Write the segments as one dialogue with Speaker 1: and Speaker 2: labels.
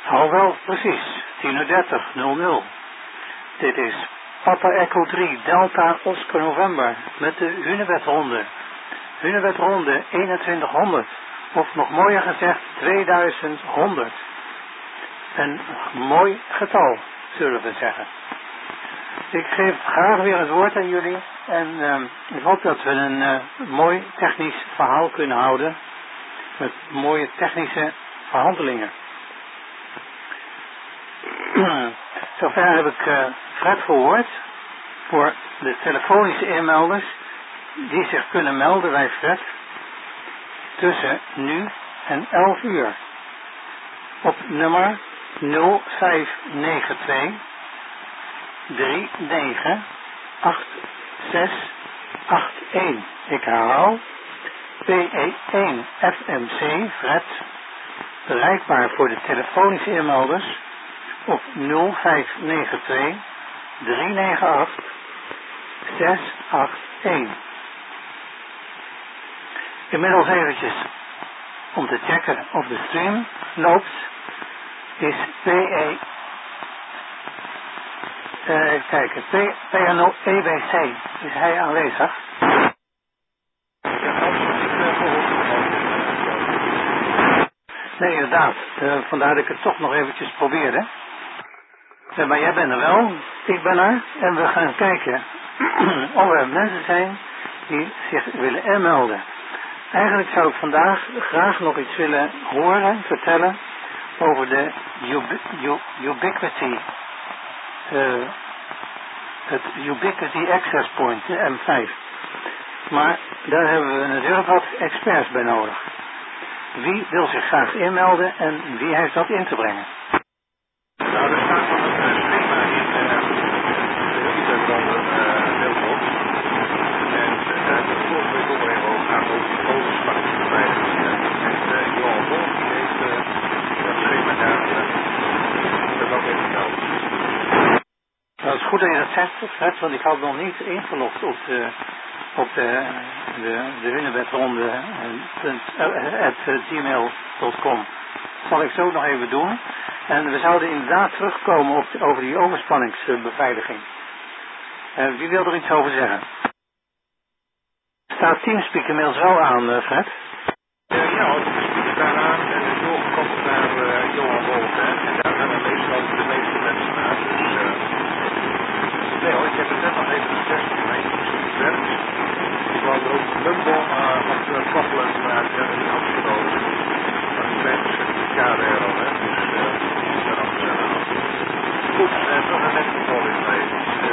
Speaker 1: Al wel, precies. 10:30, 00. Dit is Papa Echo 3, Delta Oscar November, met de Hunebedronde. Hunebedronde 2100, of nog mooier gezegd 2100. Een mooi getal, zullen we zeggen. Ik geef graag weer het woord aan jullie en ik hoop dat we een mooi technisch verhaal kunnen houden met mooie technische verhandelingen. Zover heb ik Fred gehoord voor de telefonische inmelders die zich kunnen melden bij Fred tussen nu en 11 uur op nummer 0592 398681. Ik herhaal, PE1 FMC Fred, bereikbaar voor de telefonische inmelders op 0592 398 681. Inmiddels eventjes om te checken of de stream loopt, is PE even kijken, PNO EBC, is hij aanwezig? Nee, inderdaad. Vandaar dat ik het toch nog eventjes probeerde. Maar jij bent er wel, ik ben er. En we gaan kijken of er mensen zijn die zich willen inmelden. Eigenlijk zou ik vandaag graag nog iets willen horen, vertellen over de Ubiquity. Het Ubiquity Access Point, de M5. Maar daar hebben we natuurlijk wat experts bij nodig. Wie wil zich graag inmelden en wie heeft dat in te brengen?
Speaker 2: Nou, er staat van een schema in de Hunebedronde mailbox. En daar is het vorige week ook al even over gaan over die overspanningsbeveiliging. En Johan Wolf heeft dat schema daar dat ook even melden.
Speaker 1: Nou, het is goed dat je dat zegt, Fred, want ik had nog niet ingelogd op de Hunebedronde @gmail.com. Dat zal ik zo nog even doen. En we zouden inderdaad terugkomen over die overspanningsbeveiliging. Wie wil er iets over zeggen? Staat Teamspeak inmiddels wel aan, Fred?
Speaker 2: Ja, Teamspeak staat aan en is doorgekoppeld naar Johan Wolf. En daar gaan we meestal de meeste mensen naar. Dus nee hoor, ik heb het net nog even getest in mijn Teamspeak werkt. Ik wou er ook Lumbo op koppelen, maar die hebben we afgenomen. Maar die zijn certificaat er al, hè. Dus daarom zijn we nog. Goed, nog een net controle in mij.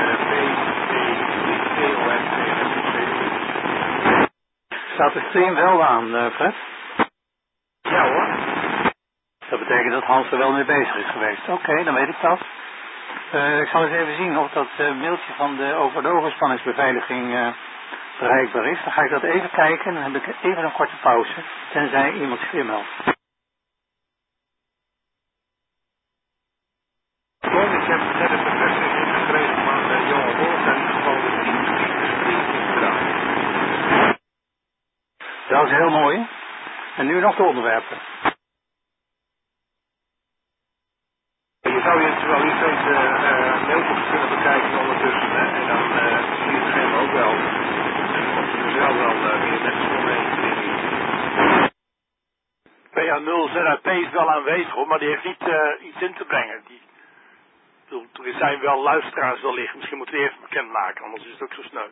Speaker 1: Staat de stream wel aan, Fred?
Speaker 2: Ja hoor.
Speaker 1: Dat betekent dat Hans er wel mee bezig is geweest. Oké, dan weet ik dat. Ik zal eens even zien of dat mailtje van over de overspanningsbeveiliging bereikbaar is. Dan ga ik dat even kijken en dan heb ik even een korte pauze, tenzij iemand zich inmeldt.
Speaker 2: Ik heb net een bevestiging gekregen van Johan Wolf en gewoon de Teamspeak draaien.
Speaker 1: Dat is heel mooi. En nu nog de onderwerpen.
Speaker 2: Je zou je terwijl je deze mailbox kunnen bekijken ondertussen, hè? En dan zie je het scherm ook wel. En of je er zelf wel meer mensen omheen krijgt.
Speaker 3: PA0 ZAP is wel aanwezig hoor, maar die heeft niet iets in te brengen. Er zijn wel luisteraars wellicht, misschien moeten we die even bekendmaken, anders is het ook zo sneu.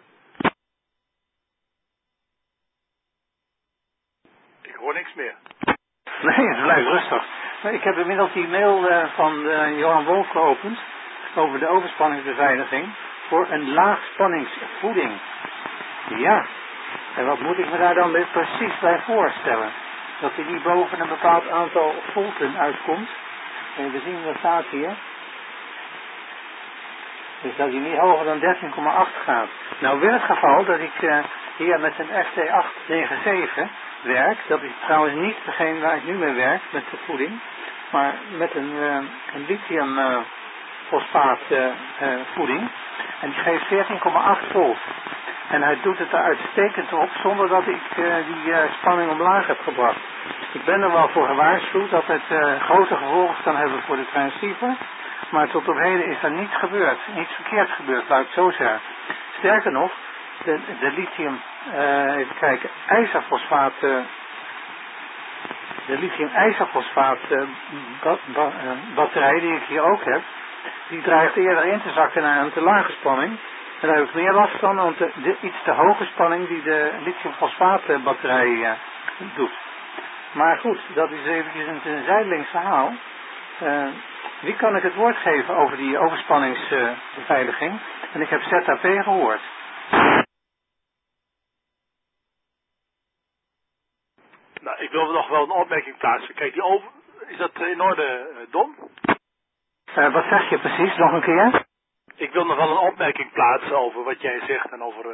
Speaker 3: Ik hoor niks meer.
Speaker 1: Nee, het blijft rustig. Maar ik heb inmiddels die mail van Johan Wolf geopend over de overspanningsbeveiliging voor een laagspanningsvoeding. Ja, en wat moet ik me daar dan precies bij voorstellen? Dat hij niet boven een bepaald aantal volten uitkomt. En we zien wat staat hier. Dus dat hij niet hoger dan 13,8 gaat. Nou, wil het geval dat ik hier met een FT897 werk, dat is trouwens niet degene waar ik nu mee werk met de voeding, maar met een lithiumfosfaat voeding. En die geeft 14,8 volt. En hij doet het er uitstekend op zonder dat ik die spanning omlaag heb gebracht. Ik ben er wel voor gewaarschuwd dat het grote gevolgen kan hebben voor de transceiver. Maar tot op heden is er niets gebeurd. Niets verkeerd gebeurd, laat ik het zo zeggen. Sterker nog, de lithium, even kijken, ijzerfosfaat... de lithium-ijzerfosfaat batterij die ik hier ook heb, die dreigt eerder in te zakken naar een te lage spanning. En daar heb ik meer last van dan de iets te hoge spanning die de lithium-fosfaat batterij doet. Maar goed, dat is eventjes een zijdelings verhaal. Wie kan ik het woord geven over die overspanningsbeveiliging? En ik heb ZAP gehoord.
Speaker 3: Nou, ik wil nog wel een opmerking plaatsen. Kijk, is dat in orde, Don?
Speaker 1: Wat zeg je precies? Nog een keer?
Speaker 3: Ik wil nog wel een opmerking plaatsen over wat jij zegt en over,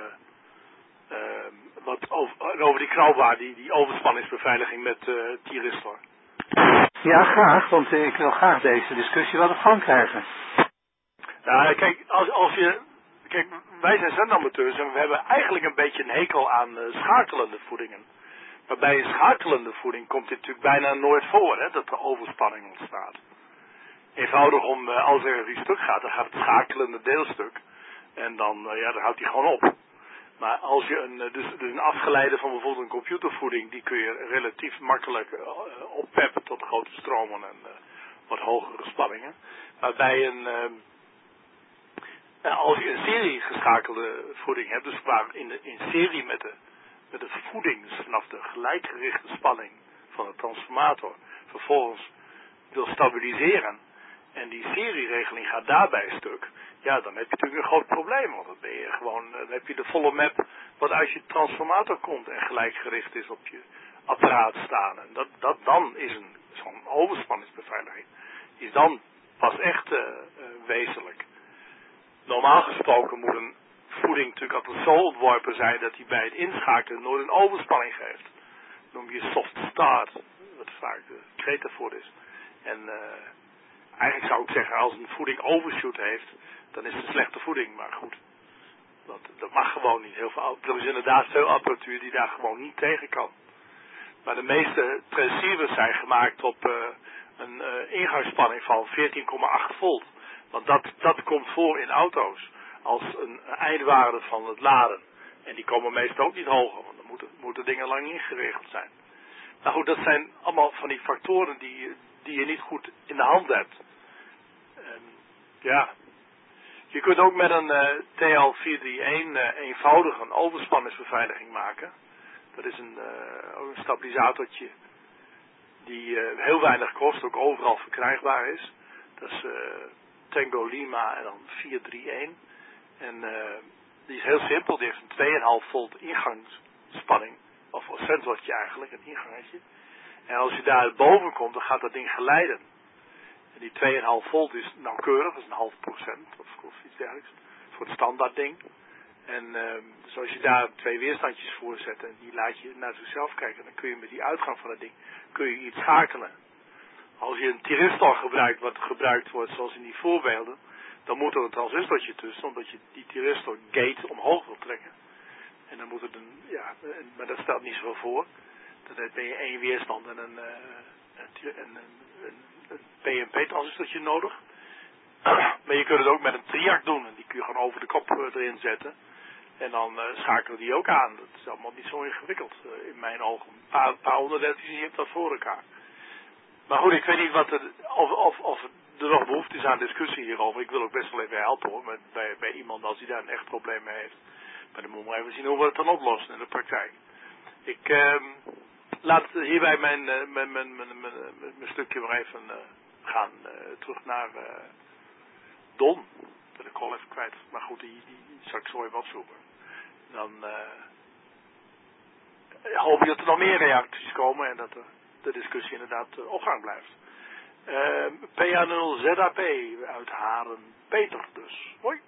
Speaker 3: over die knalbaar, die overspanningsbeveiliging met thyristor.
Speaker 1: Ja, graag, want ik wil graag deze discussie wel op gang krijgen.
Speaker 3: Ja, kijk, kijk, wij zijn zendamateurs en we hebben eigenlijk een beetje een hekel aan schakelende voedingen. Maar bij een schakelende voeding komt dit natuurlijk bijna nooit voor, hè, dat er overspanning ontstaat. Eenvoudig als er iets stuk gaat, dan gaat het schakelende deelstuk. En dan houdt hij gewoon op. Maar als je dus een afgeleide van bijvoorbeeld een computervoeding, die kun je relatief makkelijk oppeppen tot grote stromen en wat hogere spanningen. Maar bij als je een serie geschakelde voeding hebt, dus waar in serie met de voeding, dus vanaf de gelijkgerichte spanning van de transformator, vervolgens wil stabiliseren en die serieregeling gaat daarbij stuk, ja, dan heb je natuurlijk een groot probleem, want dan heb je de volle map wat uit je transformator komt en gelijkgericht is op je apparaat staan. En dan is zo'n overspanningsbeveiliging, is dan pas echt wezenlijk. Normaal gesproken moet een voeding natuurlijk altijd zo ontworpen zijn dat hij bij het inschakelen nooit een overspanning geeft. Dat noem je soft start, wat vaak de kreet daarvoor is. En eigenlijk zou ik zeggen, als een voeding overshoot heeft, dan is het een slechte voeding, maar goed. Dat mag gewoon niet. Er is inderdaad veel apparatuur die daar gewoon niet tegen kan. Maar de meeste transceivers zijn gemaakt op een ingangsspanning van 14,8 volt. Want dat komt voor in auto's als een eindwaarde van het laden. En die komen meestal ook niet hoger, want dan moeten dingen lang ingeregeld zijn. Nou goed, dat zijn allemaal van die factoren die je niet goed in de hand hebt. Ja, je kunt ook met een TL431 eenvoudig een overspanningsbeveiliging maken. Dat is een stabilisatortje die heel weinig kost, ook overal verkrijgbaar is. Dat is Tango Lima en dan 431. En die is heel simpel, die heeft een 2,5 volt ingangsspanning. Of een sensortje eigenlijk, een ingangetje. En als je daar boven komt, dan gaat dat ding geleiden. En die 2,5 volt is nauwkeurig, dat is een 0,5% of iets dergelijks. Voor het standaard ding. En dus als je daar 2 weerstandjes voor zet en die laat je naar zichzelf kijken, dan kun je met die uitgang van dat ding kun je iets schakelen. Als je een thyristor gebruikt, wat gebruikt wordt zoals in die voorbeelden, dan moet er een transistortje tussen, omdat je die thyristor gate omhoog wil trekken. En dan moet het maar dat stelt niet zoveel voor. Dan ben je 1 weerstand en een PNP-transistortje nodig. Maar je kunt het ook met een triac doen. En die kun je gewoon over de kop erin zetten. En dan schakelen die ook aan. Dat is allemaal niet zo ingewikkeld in mijn ogen. Een paar onderdelen, je hebt dat voor elkaar. Maar goed, ik weet niet of er nog behoefte is aan discussie hierover. Ik wil ook best wel even helpen hoor. Bij iemand als hij daar een echt probleem mee heeft. Maar dan moeten we even zien hoe we het dan oplossen in de praktijk. Ik laat hierbij mijn stukje maar even gaan terug naar Don. Ik ben de call even kwijt. Maar goed, die zal ik zo even opzoeken. Dan hoop ik dat er nog meer reacties komen en dat de discussie inderdaad op gang blijft. PA0ZAP uit Haren. Peter dus. Hoi.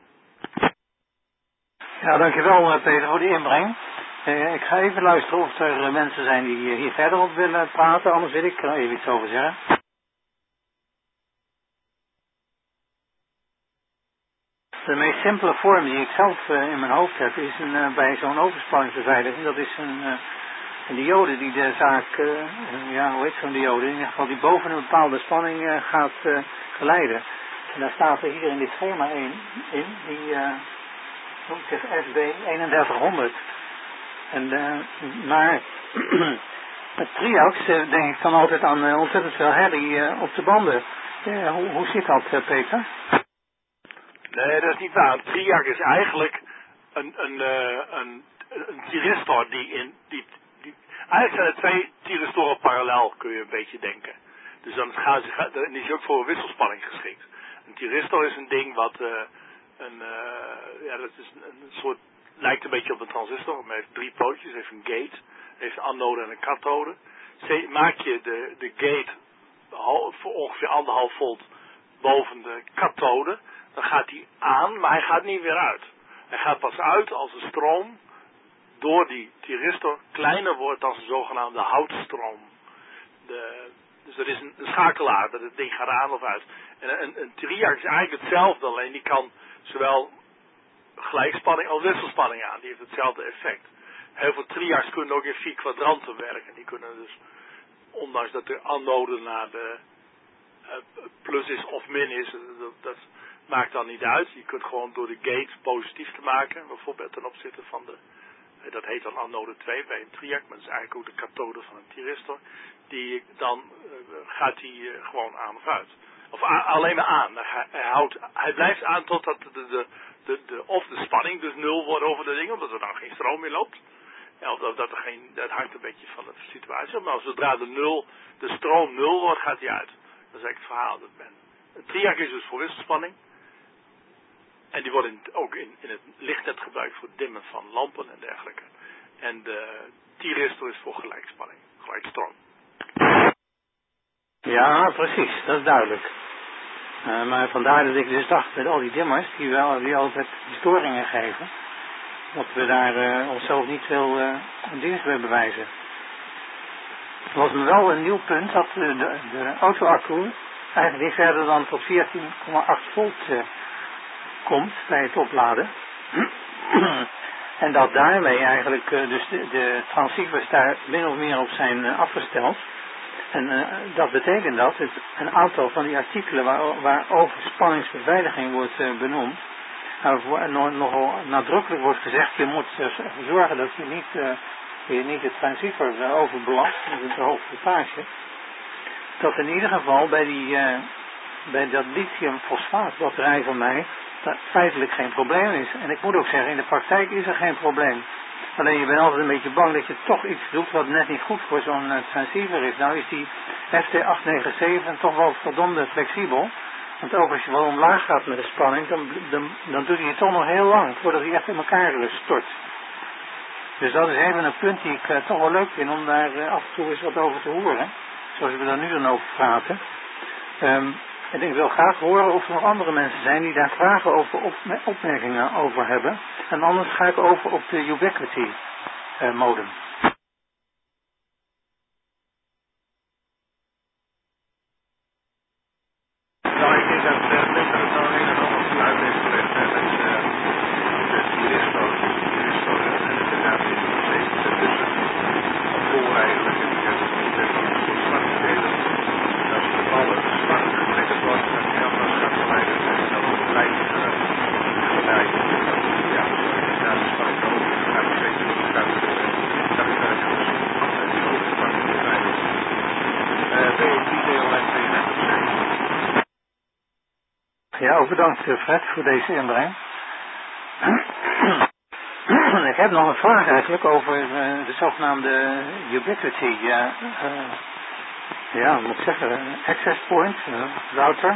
Speaker 1: Ja, dankjewel Peter voor de inbreng. Ik ga even luisteren of er mensen zijn die hier verder op willen praten, anders wil ik er even iets over zeggen. De meest simpele vorm die ik zelf in mijn hoofd heb is bij zo'n overspanningsbeveiliging. Dat is een diode die de zaak, hoe heet zo'n diode? In ieder geval die boven een bepaalde spanning gaat geleiden. En daar staat er hier in dit schema in die noemt zich SB 3100. Maar het Triax denk ik dan altijd aan ontzettend veel herrie op de banden. Hoe zit dat, Peter?
Speaker 3: Nee, dat is niet waar. Een Triac is eigenlijk een thyristor eigenlijk zijn er twee thyristoren parallel, kun je een beetje denken. Dus dan is hij ook voor wisselspanning geschikt. Een thyristor is een ding wat dat is een soort, lijkt een beetje op een transistor, maar heeft 3 pootjes, heeft een gate, heeft een anode en een kathode. Maak je de gate voor ongeveer 1,5 volt boven de kathode, dan gaat hij aan, maar hij gaat niet weer uit. Hij gaat pas uit als de stroom door die thyristor kleiner wordt dan zijn zogenaamde houtstroom. Dus er is een schakelaar, dat het ding gaat aan of uit. En een Triac is eigenlijk hetzelfde, alleen die kan zowel gelijkspanning als wisselspanning aan. Die heeft hetzelfde effect. Heel veel Triacs kunnen ook in 4 kwadranten werken. Die kunnen dus, ondanks dat de anode naar de plus is of min is, dat maakt dan niet uit. Je kunt gewoon door de gate positief te maken, bijvoorbeeld ten opzichte van dat heet dan anode 2 bij een Triac, maar dat is eigenlijk ook de kathode van een thyristor. Dan gaat die gewoon aan of uit. Of alleen maar aan. Hij blijft aan totdat of de spanning dus 0 wordt over de ding, omdat er dan geen stroom meer loopt. Ja, of dat hangt een beetje van de situatie. Maar zodra de stroom 0 wordt, gaat hij uit. Dat is eigenlijk het verhaal dat een Triac is dus voor wisselspanning. En die worden ook in het lichtnet gebruikt voor het dimmen van lampen en dergelijke. En de thyristor is voor gelijkspanning, gelijkstroom.
Speaker 1: Ja, precies, dat is duidelijk. Maar vandaar dat ik dus dacht met al die dimmers die altijd storingen geven, dat we daar onszelf niet veel dienst mee bewijzen. Het was me wel een nieuw punt dat de auto-accu eigenlijk niet verder dan tot 14,8 volt komt bij het opladen. En dat daarmee eigenlijk dus de transceivers daar min of meer op zijn afgesteld. En dat betekent dat een aantal van die artikelen waar overspanningsbeveiliging wordt benoemd, nogal nadrukkelijk wordt gezegd, je moet zorgen dat je niet het transceiver overbelast met een te hoog voltage. Dat in ieder geval bij dat lithiumfosfaatbatterij van mij dat feitelijk geen probleem is. En ik moet ook zeggen, in de praktijk is er geen probleem. Alleen je bent altijd een beetje bang dat je toch iets doet wat net niet goed voor zo'n transceiver is. Nou is die ST897 toch wel verdomde flexibel. Want ook als je wel omlaag gaat met de spanning, dan doet hij het toch nog heel lang voordat hij echt in elkaar stort. Dus dat is even een punt die ik toch wel leuk vind om daar af en toe eens wat over te horen. Zoals we daar nu dan over praten. En ik wil graag horen of er nog andere mensen zijn die daar vragen over opmerkingen over hebben. En anders ga ik over op de Ubiquity modem.
Speaker 2: Nou, ik denk dat Peter het nou een en ander goed uit heeft gelegd met de thyristor en inderdaad die steeds tussen voor eigenlijk en ik heb het voor zwarte delen dat de ballen zwart getriggerd wordt en die anders gaat verleiden en dan blijft geleid. Ja, inderdaad de spanning over gaat steeds gaat dat is altijd die overspanning beveiligd. Ben je die deel en ben je net gezegd?
Speaker 1: Ja, ook bedankt Fred voor deze inbreng. Ik heb nog een vraag eigenlijk over de zogenaamde Ubiquity, moet ik zeggen, access point, router.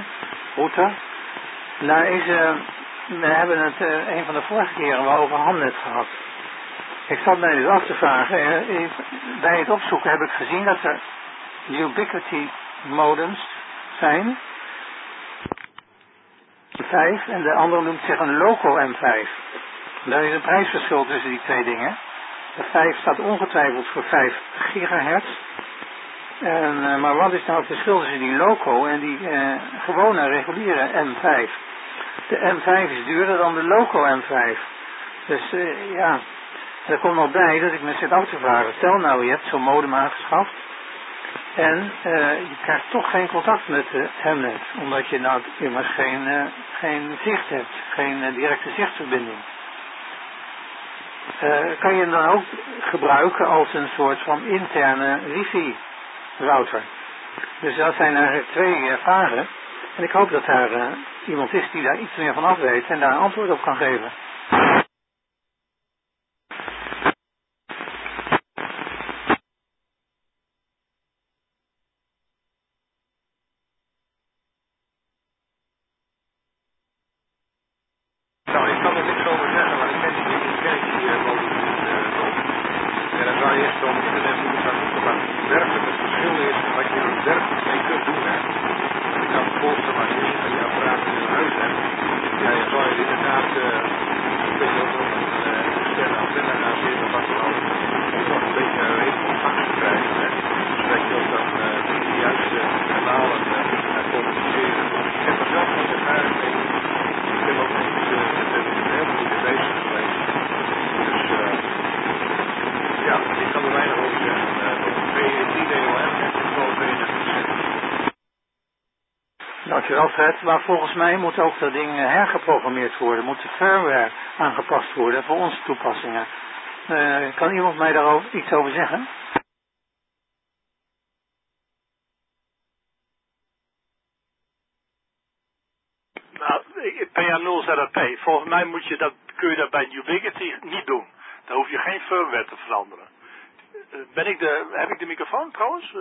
Speaker 1: Daar is, we hebben het een van de vorige keren wel over Hamnet gehad. Ik zat mij dus af te vragen, bij het opzoeken heb ik gezien dat er Ubiquity modems zijn. 5 en de andere noemt zich een Loco M5. Daar is een prijsverschil tussen die twee dingen. De 5 staat ongetwijfeld voor 5 gigahertz. Maar wat is nou het verschil tussen die Loco en die gewone reguliere M5? de M5 is duurder dan de local M5. Dus ja, er komt nog bij dat ik me zit af te vragen. Stel nou, je hebt zo'n modem aangeschaft en je krijgt toch geen contact met de Hemnet, omdat je nou immers geen zicht hebt, geen directe zichtverbinding. Kan je hem dan ook gebruiken als een soort van interne wifi router. Dus dat zijn eigenlijk twee vragen. En ik hoop dat daar iemand is die daar iets meer van af weet en daar een antwoord op kan geven.
Speaker 2: Nou, ik kan er niks over zeggen, maar ik ken die kerkje woont nog. En dan zou je echt op internet moeten gaan zoeken wat werkelijk het verschil is en wat je er werkelijk mee kunt doen. Hè. Ik kan me voorstellen als je een apparaat in je huis hebt, ja, je zou je inderdaad een beetje op een externe antenne gaan zitten, wat dan ook, om nog een beetje een redelijk ontvangst te krijgen. Hè. Zodat je ook dan de juiste kanalen gaat communiceren. Ik heb er zelf niet ervaring mee. Ik heb ook niet met een heleboel mee bezig geweest. Dus ja, ik kan er weinig over zeggen. P3DOM en control V90.
Speaker 1: Dankjewel Fred, maar volgens mij moet ook dat ding hergeprogrammeerd worden, moet de firmware aangepast worden voor onze toepassingen. Kan iemand mij daar iets over zeggen?
Speaker 3: Nou, PA0ZP, volgens mij kun je dat bij Ubiquiti niet doen. Daar hoef je geen firmware te veranderen. Heb ik de microfoon trouwens?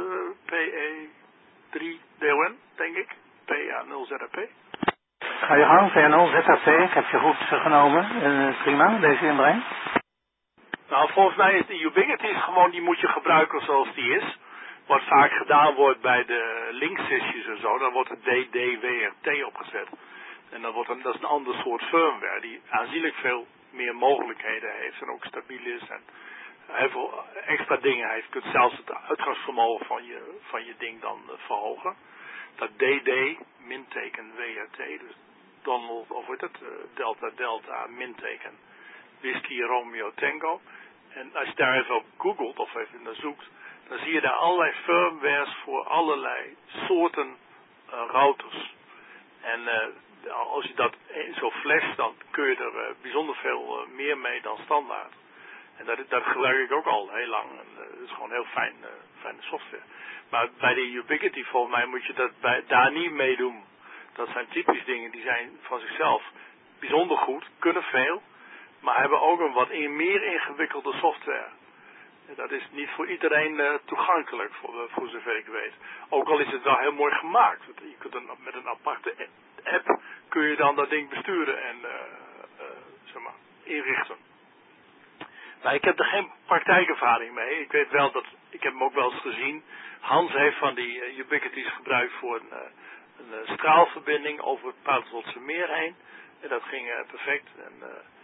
Speaker 3: PE3DON, denk ik. PA0ZP.
Speaker 1: Ga je gang, PA0ZP, ik heb je goed genomen. Prima, deze inbreng.
Speaker 3: Nou, volgens mij is de Ubiquiti gewoon, die moet je gebruiken zoals die is. Wat vaak gedaan wordt bij de linksysjes en zo, dan wordt het DDWRT opgezet. En dat is een ander soort firmware die aanzienlijk veel meer mogelijkheden heeft en ook stabiel is en heel veel extra dingen heeft. Je kunt zelfs het uitgangsvermogen van je ding dan verhogen. Dat DD minteken WRT, dus Donald, of wat het, Delta Delta minteken Whisky Romeo Tango. En als je daar even op googelt of even naar zoekt, dan zie je daar allerlei firmwares voor allerlei soorten routers. En als je dat zo flasht, dan kun je er bijzonder veel meer mee dan standaard. En dat gebruik ik ook al heel lang. En, dat is gewoon heel fijne software. Maar bij de Ubiquiti, volgens mij, moet je dat daar niet mee doen. Dat zijn typisch dingen die zijn van zichzelf bijzonder goed, kunnen veel, maar hebben ook een wat meer ingewikkelde software. En dat is niet voor iedereen toegankelijk, voor zover ik weet. Ook al is het wel heel mooi gemaakt. Je kunt met een aparte app kun je dan dat ding besturen en zeg maar, inrichten. Maar ik heb er geen praktijkervaring mee. Ik weet wel dat, ik heb hem ook wel eens gezien. Hans heeft van die Ubiquities gebruikt voor een straalverbinding over het Paterswoldse meer heen. En dat ging perfect. En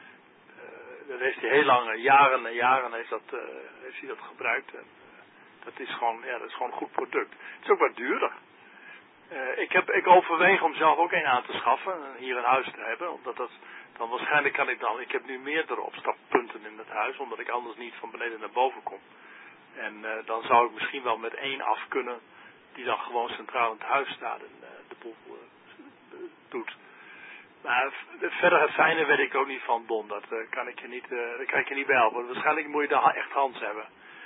Speaker 3: dat heeft hij heel lang, jaren en jaren heeft hij dat gebruikt. En dat is gewoon een goed product. Het is ook wat duurder. Ik overweeg om zelf ook een aan te schaffen en hier in huis te hebben, omdat dat dan waarschijnlijk kan ik heb nu meerdere opstappunten in het huis, omdat ik anders niet van beneden naar boven kom. En dan zou ik misschien wel met één af kunnen, die dan gewoon centraal in het huis staat en de boel doet. Maar verder het fijne weet ik ook niet van Don, dat kan ik je niet bij helpen. Waarschijnlijk moet je daar echt Hans hebben.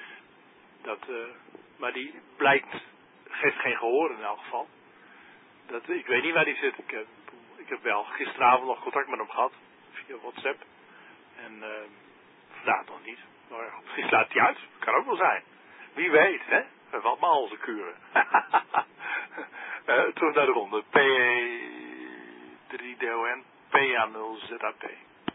Speaker 3: Maar die geeft geen gehoor in elk geval. Ik weet niet waar die zit. Ik heb wel gisteravond nog contact met hem gehad. Via WhatsApp. En vandaag nog niet. Maar misschien slaat hij uit. Kan ook wel zijn. Wie weet, hè. We hebben allemaal onze kuren. Terug naar de ronde. PE3DON. PA0ZAP.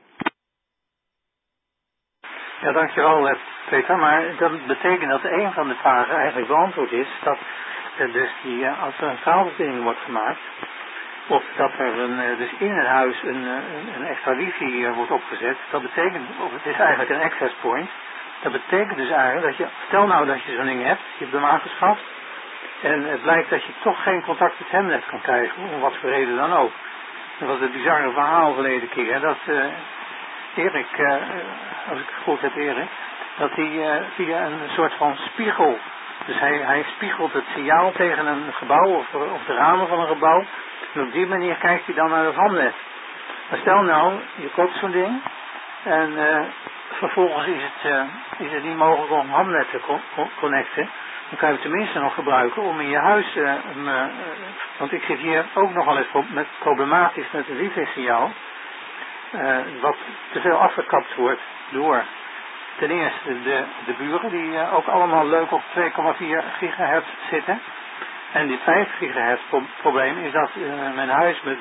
Speaker 1: Ja, dankjewel Peter. Maar dat betekent dat een van de vragen eigenlijk beantwoord is. Dat dus als er een straalverbinding wordt gemaakt, of dat er dus in het huis een extra wifi wordt opgezet, dat betekent, of het is eigenlijk een access point, dat betekent dus eigenlijk dat je, stel nou dat je zo'n ding hebt, je hebt hem aangeschaft, en het blijkt dat je toch geen contact met Hemnet kan krijgen, om wat voor reden dan ook. Dat was het bizarre verhaal verleden keer. Dat Erik, als ik het goed heb Erik, dat hij via een soort van spiegel. Dus hij spiegelt het signaal tegen een gebouw of de ramen van een gebouw. En op die manier kijkt hij dan naar het handnet. Maar stel nou, je koopt zo'n ding. En vervolgens is het niet mogelijk om handnet te connecten. Dan kan je het tenminste nog gebruiken om in je huis, want ik zit hier ook nogal eens problematisch met het wifi-signaal, wat te veel afgekapt wordt door ten eerste de buren die ook allemaal leuk op 2,4 gigahertz zitten. En dit 5 gigahertz probleem is dat mijn huis met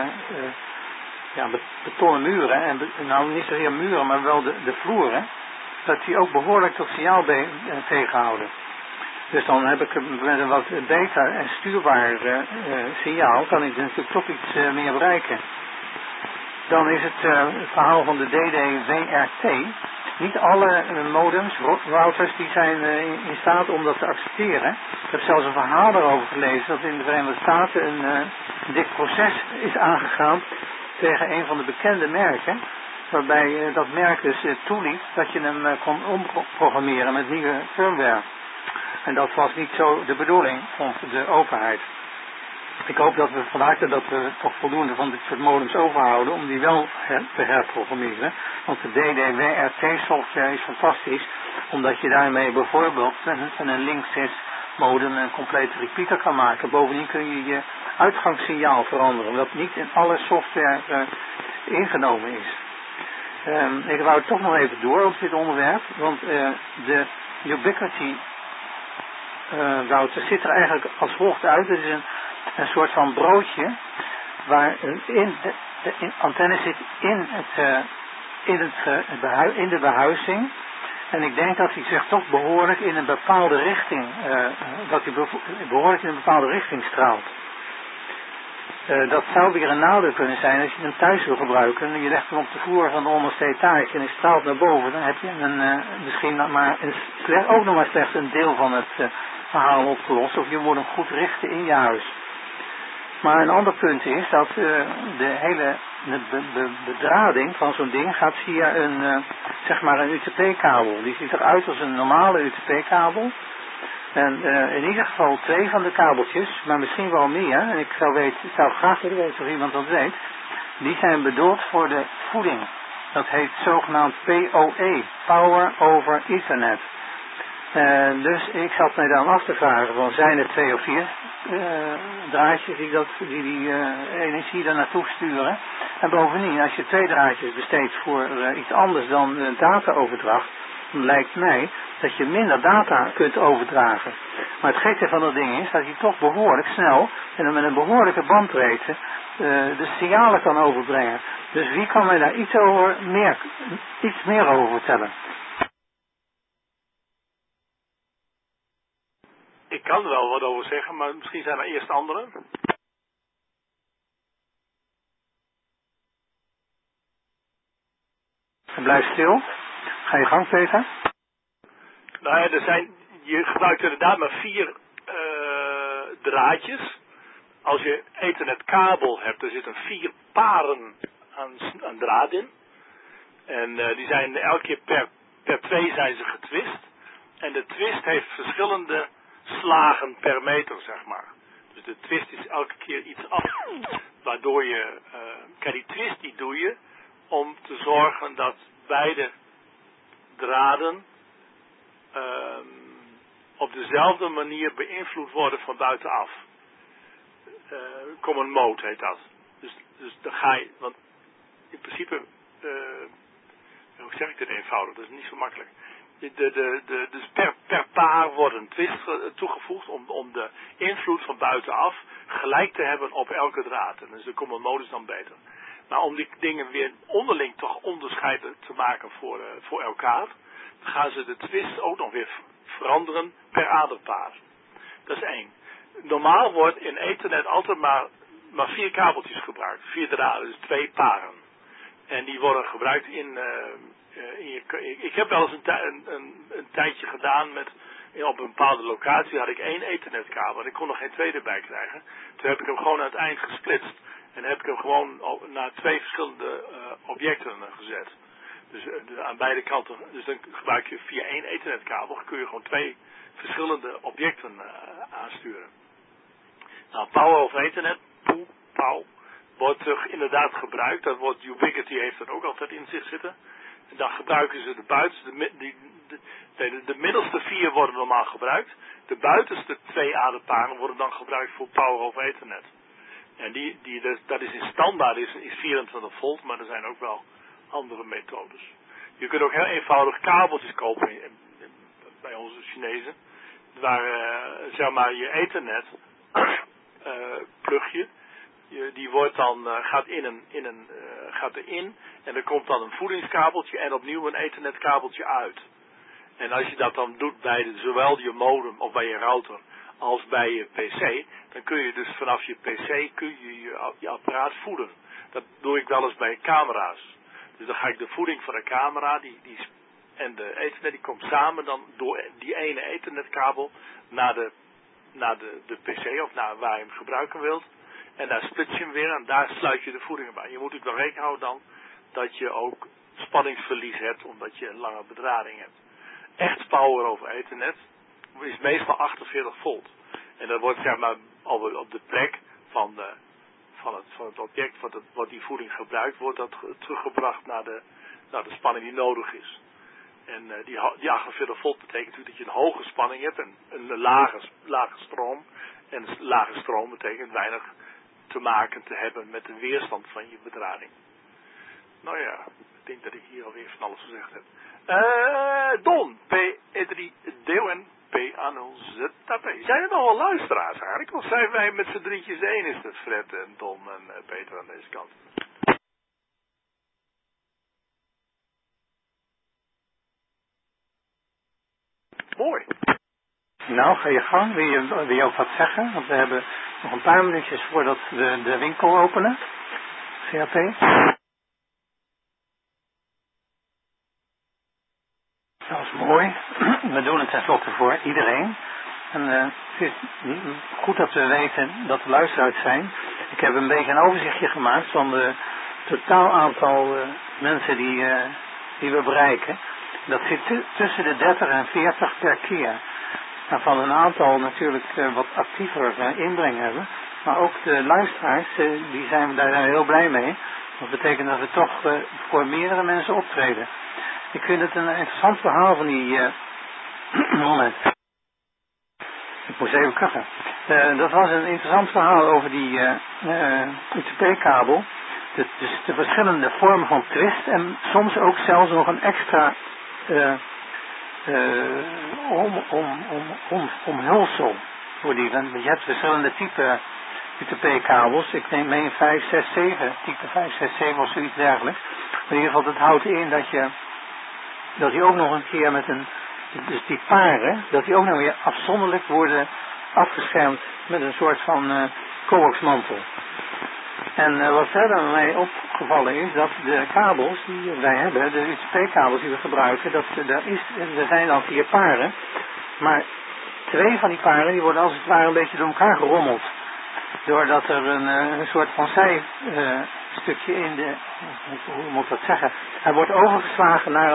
Speaker 1: betonnen muren, en nou niet zozeer muren, maar wel de vloeren, dat die ook behoorlijk tot signaal tegenhouden. Dus dan heb ik met een wat beter en stuurbaar signaal, kan ik natuurlijk toch iets meer bereiken. Dan is het verhaal van de DDWRT. Niet alle modems, routers, die zijn in staat om dat te accepteren. Ik heb zelfs een verhaal erover gelezen dat in de Verenigde Staten een dik proces is aangegaan tegen een van de bekende merken. Waarbij dat merk dus toeliet dat je hem kon omprogrammeren met nieuwe firmware. En dat was niet zo de bedoeling, vond de overheid. Ik hoop dat we toch voldoende van dit soort modems overhouden om die wel te herprogrammeren. Want de DDWRT software is fantastisch, omdat je daarmee bijvoorbeeld met een Link 6 modem een complete repeater kan maken. Bovendien kun je je uitgangssignaal veranderen, wat niet in alle software ingenomen is. Ik wou toch nog even door op dit onderwerp, want de Ubiquiti router ziet er eigenlijk als volgt uit. Het is een soort van broodje waar de antenne zit in de behuizing. En ik denk dat hij zich toch behoorlijk in een bepaalde richting straalt. Dat zou weer een nadeel kunnen zijn als je hem thuis wil gebruiken en je legt hem op de vloer van de onderste etage en hij straalt naar boven. Dan heb je misschien maar ook nog maar slechts een deel van het verhaal opgelost, of je moet hem goed richten in je huis. Maar een ander punt is dat de hele bedrading van zo'n ding gaat via een UTP-kabel. Die ziet eruit als een normale UTP-kabel. En in ieder geval 2 van de kabeltjes, maar misschien wel meer, en ik zou graag willen weten of iemand dat weet, die zijn bedoeld voor de voeding. Dat heet zogenaamd PoE, Power over Ethernet. Dus ik zat mij dan af te vragen, van zijn er 2 of 4 draadjes die energie daar naartoe sturen. En bovendien, als je 2 draadjes besteedt voor iets anders dan dataoverdracht, dan lijkt mij dat je minder data kunt overdragen. Maar het gekke van dat ding is dat je toch behoorlijk snel en met een behoorlijke bandbreedte de signalen kan overbrengen. Dus wie kan mij daar iets meer over vertellen?
Speaker 3: Ik kan er wel wat over zeggen, maar misschien zijn er eerst anderen.
Speaker 1: Blijf stil. Ga je gang, Peter.
Speaker 3: Nou ja, je gebruikt inderdaad maar 4 draadjes. Als je ethernetkabel hebt, er zitten 4 paren aan draad in. En die zijn elke keer per 2 zijn ze getwist. En de twist heeft verschillende slagen per meter, zeg maar. Dus de twist is elke keer iets af. Waardoor kijk, die twist die doe je om te zorgen dat beide draden op dezelfde manier beïnvloed worden van buitenaf. Common mode heet dat. Dus dan ga je, want in principe, hoe zeg ik dit eenvoudig, dat is niet zo makkelijk. Dus per paar wordt een twist toegevoegd om de invloed van buitenaf gelijk te hebben op elke draad. En dus de common mode is dan beter. Maar om die dingen weer onderling toch onderscheiden te maken voor elkaar, gaan ze de twist ook nog weer veranderen per aderpaar. Dat is 1. Normaal wordt in Ethernet altijd maar 4 kabeltjes gebruikt. 4 draden, dus 2 paren. En die worden gebruikt ik heb wel eens een tijdje gedaan op een bepaalde locatie had ik 1 ethernetkabel en ik kon nog geen tweede bij krijgen. Toen heb ik hem gewoon aan het eind gesplitst En heb ik hem gewoon naar 2 verschillende objecten gezet. Dus aan beide kanten. Dus dan gebruik je via 1 ethernetkabel. Kun je gewoon 2 verschillende objecten aansturen. Nou, Power over Ethernet, POW, wordt inderdaad gebruikt. Dat wordt Ubiquiti heeft dat ook altijd in zich zitten. En dan gebruiken ze de buitenste, de middelste 4 worden normaal gebruikt. De buitenste 2 aderparen worden dan gebruikt voor Power over Ethernet. En dat is in standaard is 24 volt, maar er zijn ook wel andere methodes. Je kunt ook heel eenvoudig kabeltjes kopen bij onze Chinezen. Waar zeg maar je Ethernet plugje, die wordt dan gaat erin en er komt dan een voedingskabeltje en opnieuw een ethernetkabeltje uit. En als je dat dan doet bij zowel je modem of bij je router als bij je PC, dan kun je dus vanaf je PC kun je apparaat voeden. Dat doe ik wel eens bij camera's. Dus dan ga ik de voeding van de camera en de ethernet die komt samen dan door die ene ethernetkabel naar de PC of naar waar je hem gebruiken wilt. En daar splits je hem weer en daar sluit je de voeding bij. Je moet natuurlijk wel rekening houden dan dat je ook spanningsverlies hebt omdat je een lange bedrading hebt. Echt power over Ethernet is meestal 48 volt. En dat wordt zeg maar op de plek van het object wat die voeding gebruikt, wordt dat teruggebracht naar de spanning die nodig is. En die 48 volt betekent natuurlijk dat je een hoge spanning hebt en een lage stroom. En lage stroom betekent weinig te maken te hebben met de weerstand van je bedrading. Nou ja, ik denk dat ik hier alweer van alles gezegd heb. Don, P3DON, P0ZP. Zijn er nog wel luisteraars eigenlijk? Of zijn wij met z'n drietjes één? Is het Fred en Don en Peter aan deze kant? Mooi.
Speaker 1: Nou, ga je gang. Wil je ook wat zeggen? Want we hebben nog een paar minuutjes voordat we de winkel openen. CAP. Dat is mooi. We doen het tenslotte voor iedereen. En het is goed dat we weten dat er luisteraars zijn. Ik heb een beetje een overzichtje gemaakt van het totaal aantal mensen die we bereiken. Dat zit tussen de 30 en 40 per keer. Waarvan een aantal natuurlijk wat actiever inbreng hebben. Maar ook de luisteraars, daar zijn we heel blij mee. Dat betekent dat we toch voor meerdere mensen optreden. Ik vind het een interessant verhaal van die... moment. Ik moest even kuchen. Dat was een interessant verhaal over die UTP-kabel. Dus de verschillende vormen van twist en soms ook zelfs nog een extra omhulsel voor die. Want je hebt verschillende typen UTP-kabels. Ik neem mee 567, type 567 of zoiets dergelijks. Maar in ieder geval, dat houdt in dat die ook nog een keer met dus die paren, dat die ook nog weer afzonderlijk worden afgeschermd met een soort van coaxmantel. En wat verder mij opgevallen is, dat de kabels die wij hebben, de UTP-kabels die we gebruiken, er zijn dan 4 paren, maar 2 van die paren die worden als het ware een beetje door elkaar gerommeld. Doordat er een soort van zijstukje in de, hoe moet ik dat zeggen, hij wordt overgeslagen naar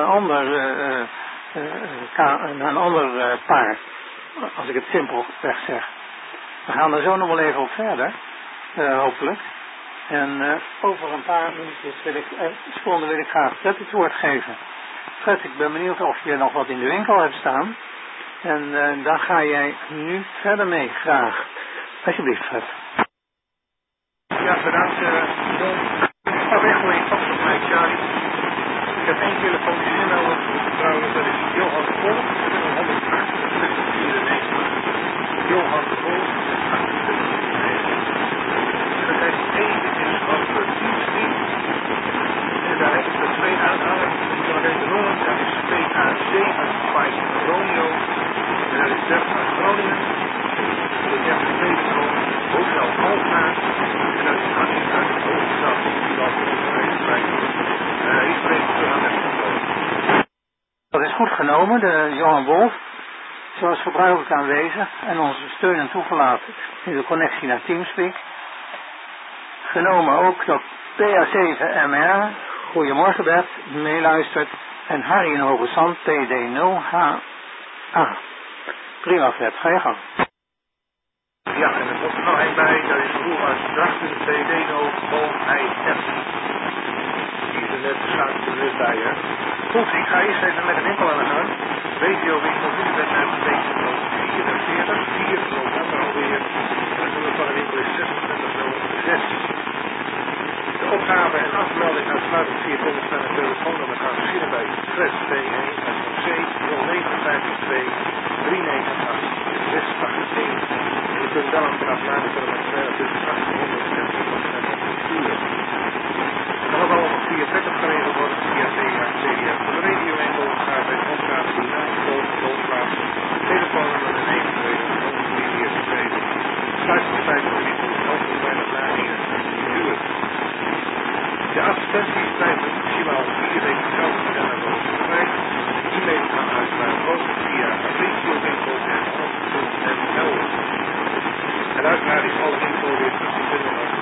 Speaker 1: een ander paar, als ik het simpelweg zeg. We gaan er zo nog wel even op verder, hopelijk. En over een paar minuutjes wil ik graag Fred het woord geven. Fred, ik ben benieuwd of je nog wat in de winkel hebt staan. En daar ga jij nu verder mee, graag. Alsjeblieft, Fred.
Speaker 2: Ja, bedankt. Ik sta weg voor je vast op mij, Charlie. Ik heb 1 telefonisch inmelder. Trouwens, dat is Johan Vol. Dat is 198. Johan Vol. Dat heeft 1 is over dienstdienst. En daar heb ik er 2 aanhalen. Die kan ik even noemen. Dat is PA7 Pike Romeo. En dat is 30 uit Groningen. Ik heb de telefoon Hotel Alfa. En dat is Annie uit de Hoofdstad. Die loopt op de reisvrij. Ik spreek terug aan de telefoon.
Speaker 1: Dat is goed genomen, de Johan Wolf. Zoals gebruikelijk aanwezig en onze steun en toegelaten in de connectie naar Teamspeak. genomen ook dat PA7MR, Goedemorgen Bert, meeluistert. En Harry in Hoge Zand, PD0HA. Prima Fred, ga je gang.
Speaker 2: Ja, en er komt er nog een bij, dat is Roel uit Drachten, PD0HIF. Die is er net, staat er net bij, hè. Goed, ik ga eerst even met de winkel aan de gang. Regio winkel Hunebed met deze 44, 4 november alweer. En het nummer van de winkel is 2606. De opgave en afmelding uitsluitend via Volkswagen en telefoonnummer gaan beginnen bij Fred V1 uit C 0952 398 681. En je kunt bellen vanaf later voor de tussen 800 en 100 uur. Het kan ook allemaal via backup geregeld worden via CDF. Voor de radiowinkel gaat bij de opgave die naam volgt loslaat. Telefoonnummer en eventuele gegeven. Sluitingstijd voor de winkel is altijd bijna na 21 uur. De advertenties blijven maximaal 4 weken geldig en dan worden ze kwijt. E-mail kan uiteraard ook via radiowinkel.nl. En uiteraard is alle info weer terug te vinden op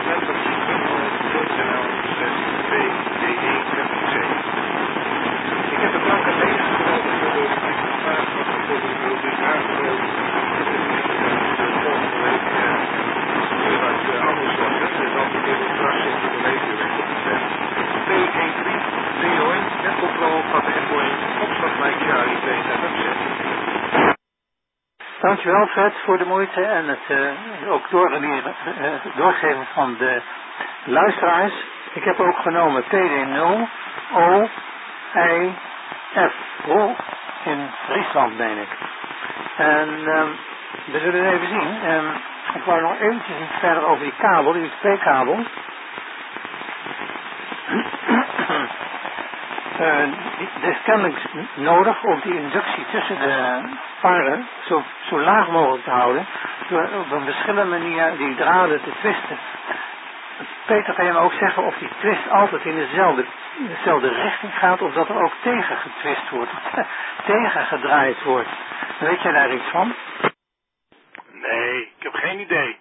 Speaker 2: members.nl/VDE-C. Ik heb de blanke meegenomen voor de vraag van bijvoorbeeld de rubriek aangeboden. Dat is de volgende week weer wat anders wordt. Dat is altijd weer een verrassing voor de radiowinkel. P13, CO1, netcontrole van de F1, opslag bij Charlie PZFZ.
Speaker 1: Dankjewel Fred voor de moeite en het ook doorgeven van de luisteraars. Ik heb ook genomen PD0 O I F Rol in Friesland, meen ik. En we zullen het even zien. Ik wou nog eventjes iets verder over die kabel, die USB-kabel. Het is kennelijk nodig om die inductie tussen de paren zo laag mogelijk te houden, door op een verschillende manier die draden te twisten. Peter, kan je me ook zeggen of die twist altijd in dezelfde richting gaat, of dat er ook tegen getwist wordt, tegen gedraaid wordt? Weet jij daar iets van?
Speaker 3: Nee, ik heb geen idee.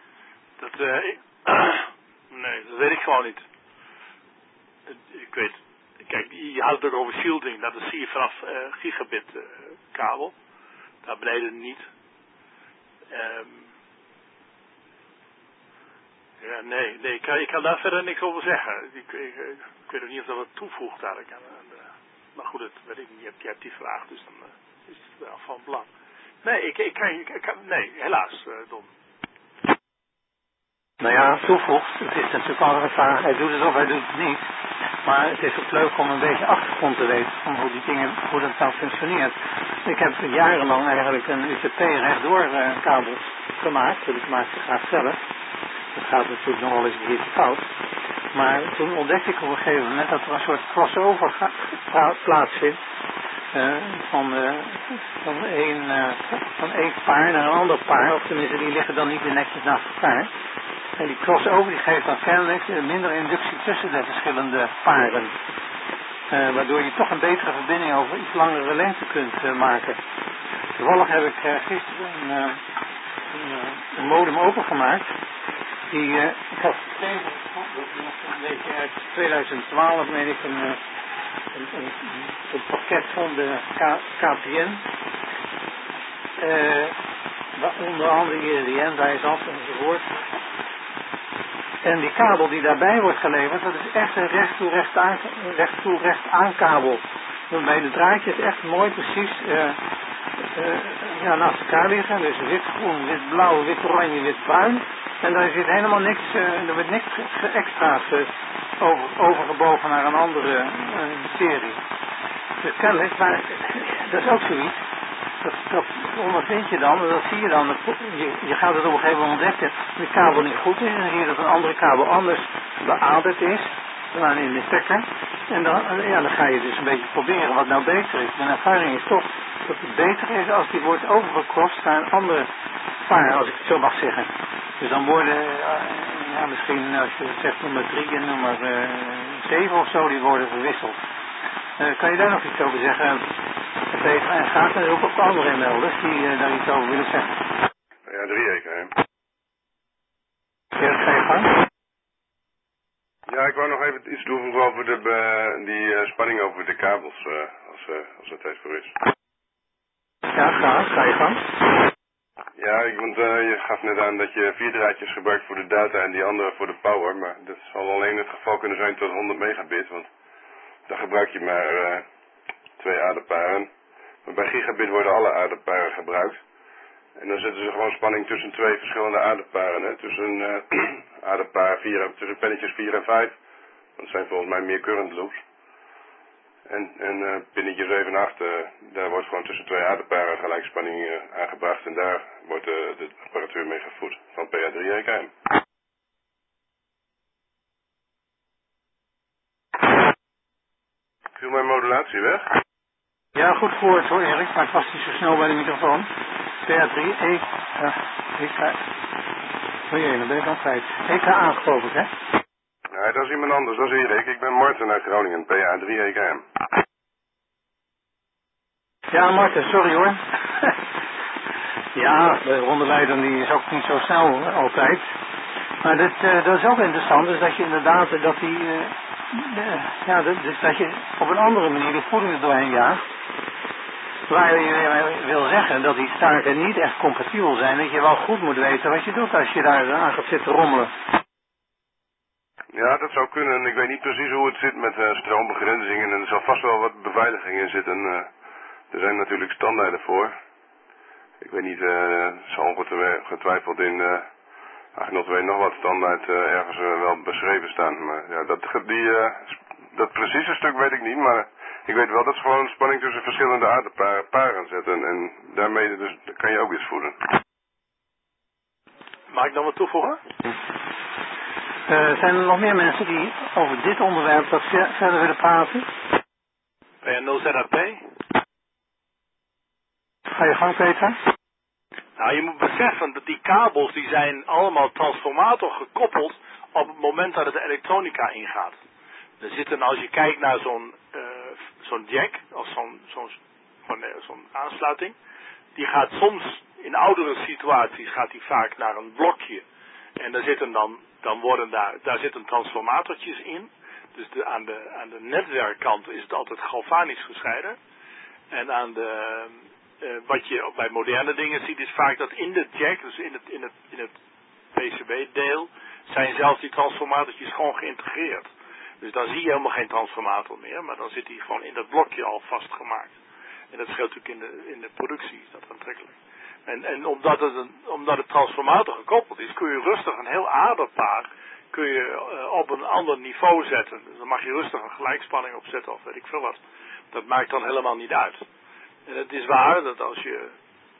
Speaker 3: Nee, dat weet ik gewoon niet. Ik weet, kijk, je had het ook over shielding, dat zie je vanaf gigabit kabel. Daar beneden niet. Ja, nee, ik kan daar verder niks over zeggen. Ik weet ook niet of dat wat toevoegt eigenlijk aan maar goed, dat weet ik niet. Je hebt die vraag, dus dan is het wel van belang. Nee, ik kan nee, helaas, Don.
Speaker 1: Nou ja, toevoegt, het is natuurlijk altijd een vraag, hij doet het of hij doet het niet. Maar het is ook leuk om een beetje achtergrond te weten van hoe die dingen, hoe dat nou functioneert. Ik heb jarenlang eigenlijk een UTP rechtdoor kabel gemaakt, dat ik maakte graag zelf. Dat gaat natuurlijk nog wel eens een keertje fout. Maar toen ontdekte ik op een gegeven moment dat er een soort crossover plaatsvindt. Van één paar naar een ander paar, of tenminste die liggen dan niet meer netjes naast elkaar. En die crossover die geeft dan kennelijk minder inductie tussen de verschillende paren. Waardoor je toch een betere verbinding over iets langere lengte kunt maken. Toevallig heb ik gisteren een modem opengemaakt. Ik had gekregen, dat is nog een beetje uit 2012, meen ik, een pakket van de KPN. Onder andere ISDN bij zat enzovoort. En die kabel die daarbij wordt geleverd, dat is echt een recht aan kabel. Waarbij de draadjes echt mooi precies naast elkaar liggen. Dus wit, groen, wit, blauw, wit, oranje, wit, bruin. En daar zit helemaal niks, er wordt niks extra's overgebogen naar een andere serie. Dus kennelijk, maar dat is ook zoiets. Dat ondervind je dan, dat zie je dan. Je gaat het op een gegeven moment ontdekken dat de kabel niet goed is. En dan zie je dat een andere kabel anders beaderd is dan in de stekker. En dan ga je dus een beetje proberen wat nou beter is. Mijn ervaring is toch dat het beter is als die wordt overgecrossed naar een andere paar, als ik het zo mag zeggen. Dus dan worden, misschien als je zegt nummer 3 en nummer 7 of zo, die worden verwisseld. Kan je daar nog iets over zeggen, Peter? En graag er ook op andere melders die daar iets over willen zeggen.
Speaker 2: Ja, 3 weken, hè.
Speaker 1: Ja, ga je gang.
Speaker 4: Ja, ik wou nog even iets toevoegen over die spanning over de kabels, als dat tijd voor is.
Speaker 1: Ja, graag. Ga je gang.
Speaker 4: Ja, want je gaf net aan dat je 4 draadjes gebruikt voor de data en die andere voor de power, maar dat zal alleen het geval kunnen zijn tot 100 megabit, want dan gebruik je maar 2 aderparen. Maar bij gigabit worden alle aderparen gebruikt. En dan zetten ze gewoon spanning tussen 2 verschillende aderparen, hè? Tussen aderpaar 4, tussen pennetjes 4 en 5. Dat zijn volgens mij meer current loops. En pinnetje 7 en 8, daar wordt gewoon tussen 2 aderparen gelijkspanning aangebracht. En daar wordt de apparatuur mee gevoed van PA3 EKM. Viel mijn modulatie weg?
Speaker 1: Ja, goed gehoord hoor Erik, maar het was niet zo snel bij de microfoon. PA3, EK. Oh jee, dan ben ik aan het feit. EKA geloof ik, hè?
Speaker 4: Nee, dat is iemand anders, dat is Erik. Ik ben Martin uit Groningen, PA3 EKM.
Speaker 1: Ja, Marten, sorry hoor. Ja, de rondeleider die is ook niet zo snel altijd. Maar dat is ook interessant, dus dat je inderdaad, dus dat je op een andere manier de voeding er doorheen jaagt. Waar je wil zeggen dat die staken niet echt compatibel zijn, dat je wel goed moet weten wat je doet als je daar aan gaat zitten rommelen.
Speaker 4: Ja, dat zou kunnen. Ik weet niet precies hoe het zit met stroombegrenzingen en er zal vast wel wat beveiliging in zitten. Er zijn natuurlijk standaarden voor. Ik weet niet, er zal ongetwijfeld in 802 nog wat standaard ergens wel beschreven staan. Maar ja, dat precieze stuk weet ik niet, maar ik weet wel dat ze gewoon spanning tussen verschillende aderparen zetten. En daarmee dus, kan je ook iets voeden.
Speaker 3: Mag ik dan wat toevoegen?
Speaker 1: Zijn er nog meer mensen die over dit onderwerp wat verder willen praten?
Speaker 3: Bij 0ZAP?
Speaker 1: Ga je gang, Peter?
Speaker 3: Nou, je moet beseffen dat die kabels die zijn allemaal transformator gekoppeld op het moment dat het de elektronica ingaat. Er zitten, als je kijkt naar zo'n jack, of zo'n aansluiting, die gaat soms, in oudere situaties, gaat die vaak naar een blokje. En daar zitten daar zitten transformatortjes in. Dus aan de netwerkkant is het altijd galvanisch gescheiden. En aan wat je bij moderne dingen ziet is vaak dat in de jack, dus in het PCB-deel, zijn zelfs die transformatortjes gewoon geïntegreerd. Dus dan zie je helemaal geen transformator meer, maar dan zit die gewoon in dat blokje al vastgemaakt. En dat scheelt natuurlijk in de productie, is dat aantrekkelijk. En omdat het transformator gekoppeld is, kun je rustig een heel aderpaar op een ander niveau zetten. Dus dan mag je rustig een gelijkspanning opzetten of weet ik veel wat. Dat maakt dan helemaal niet uit. En het is waar dat als je...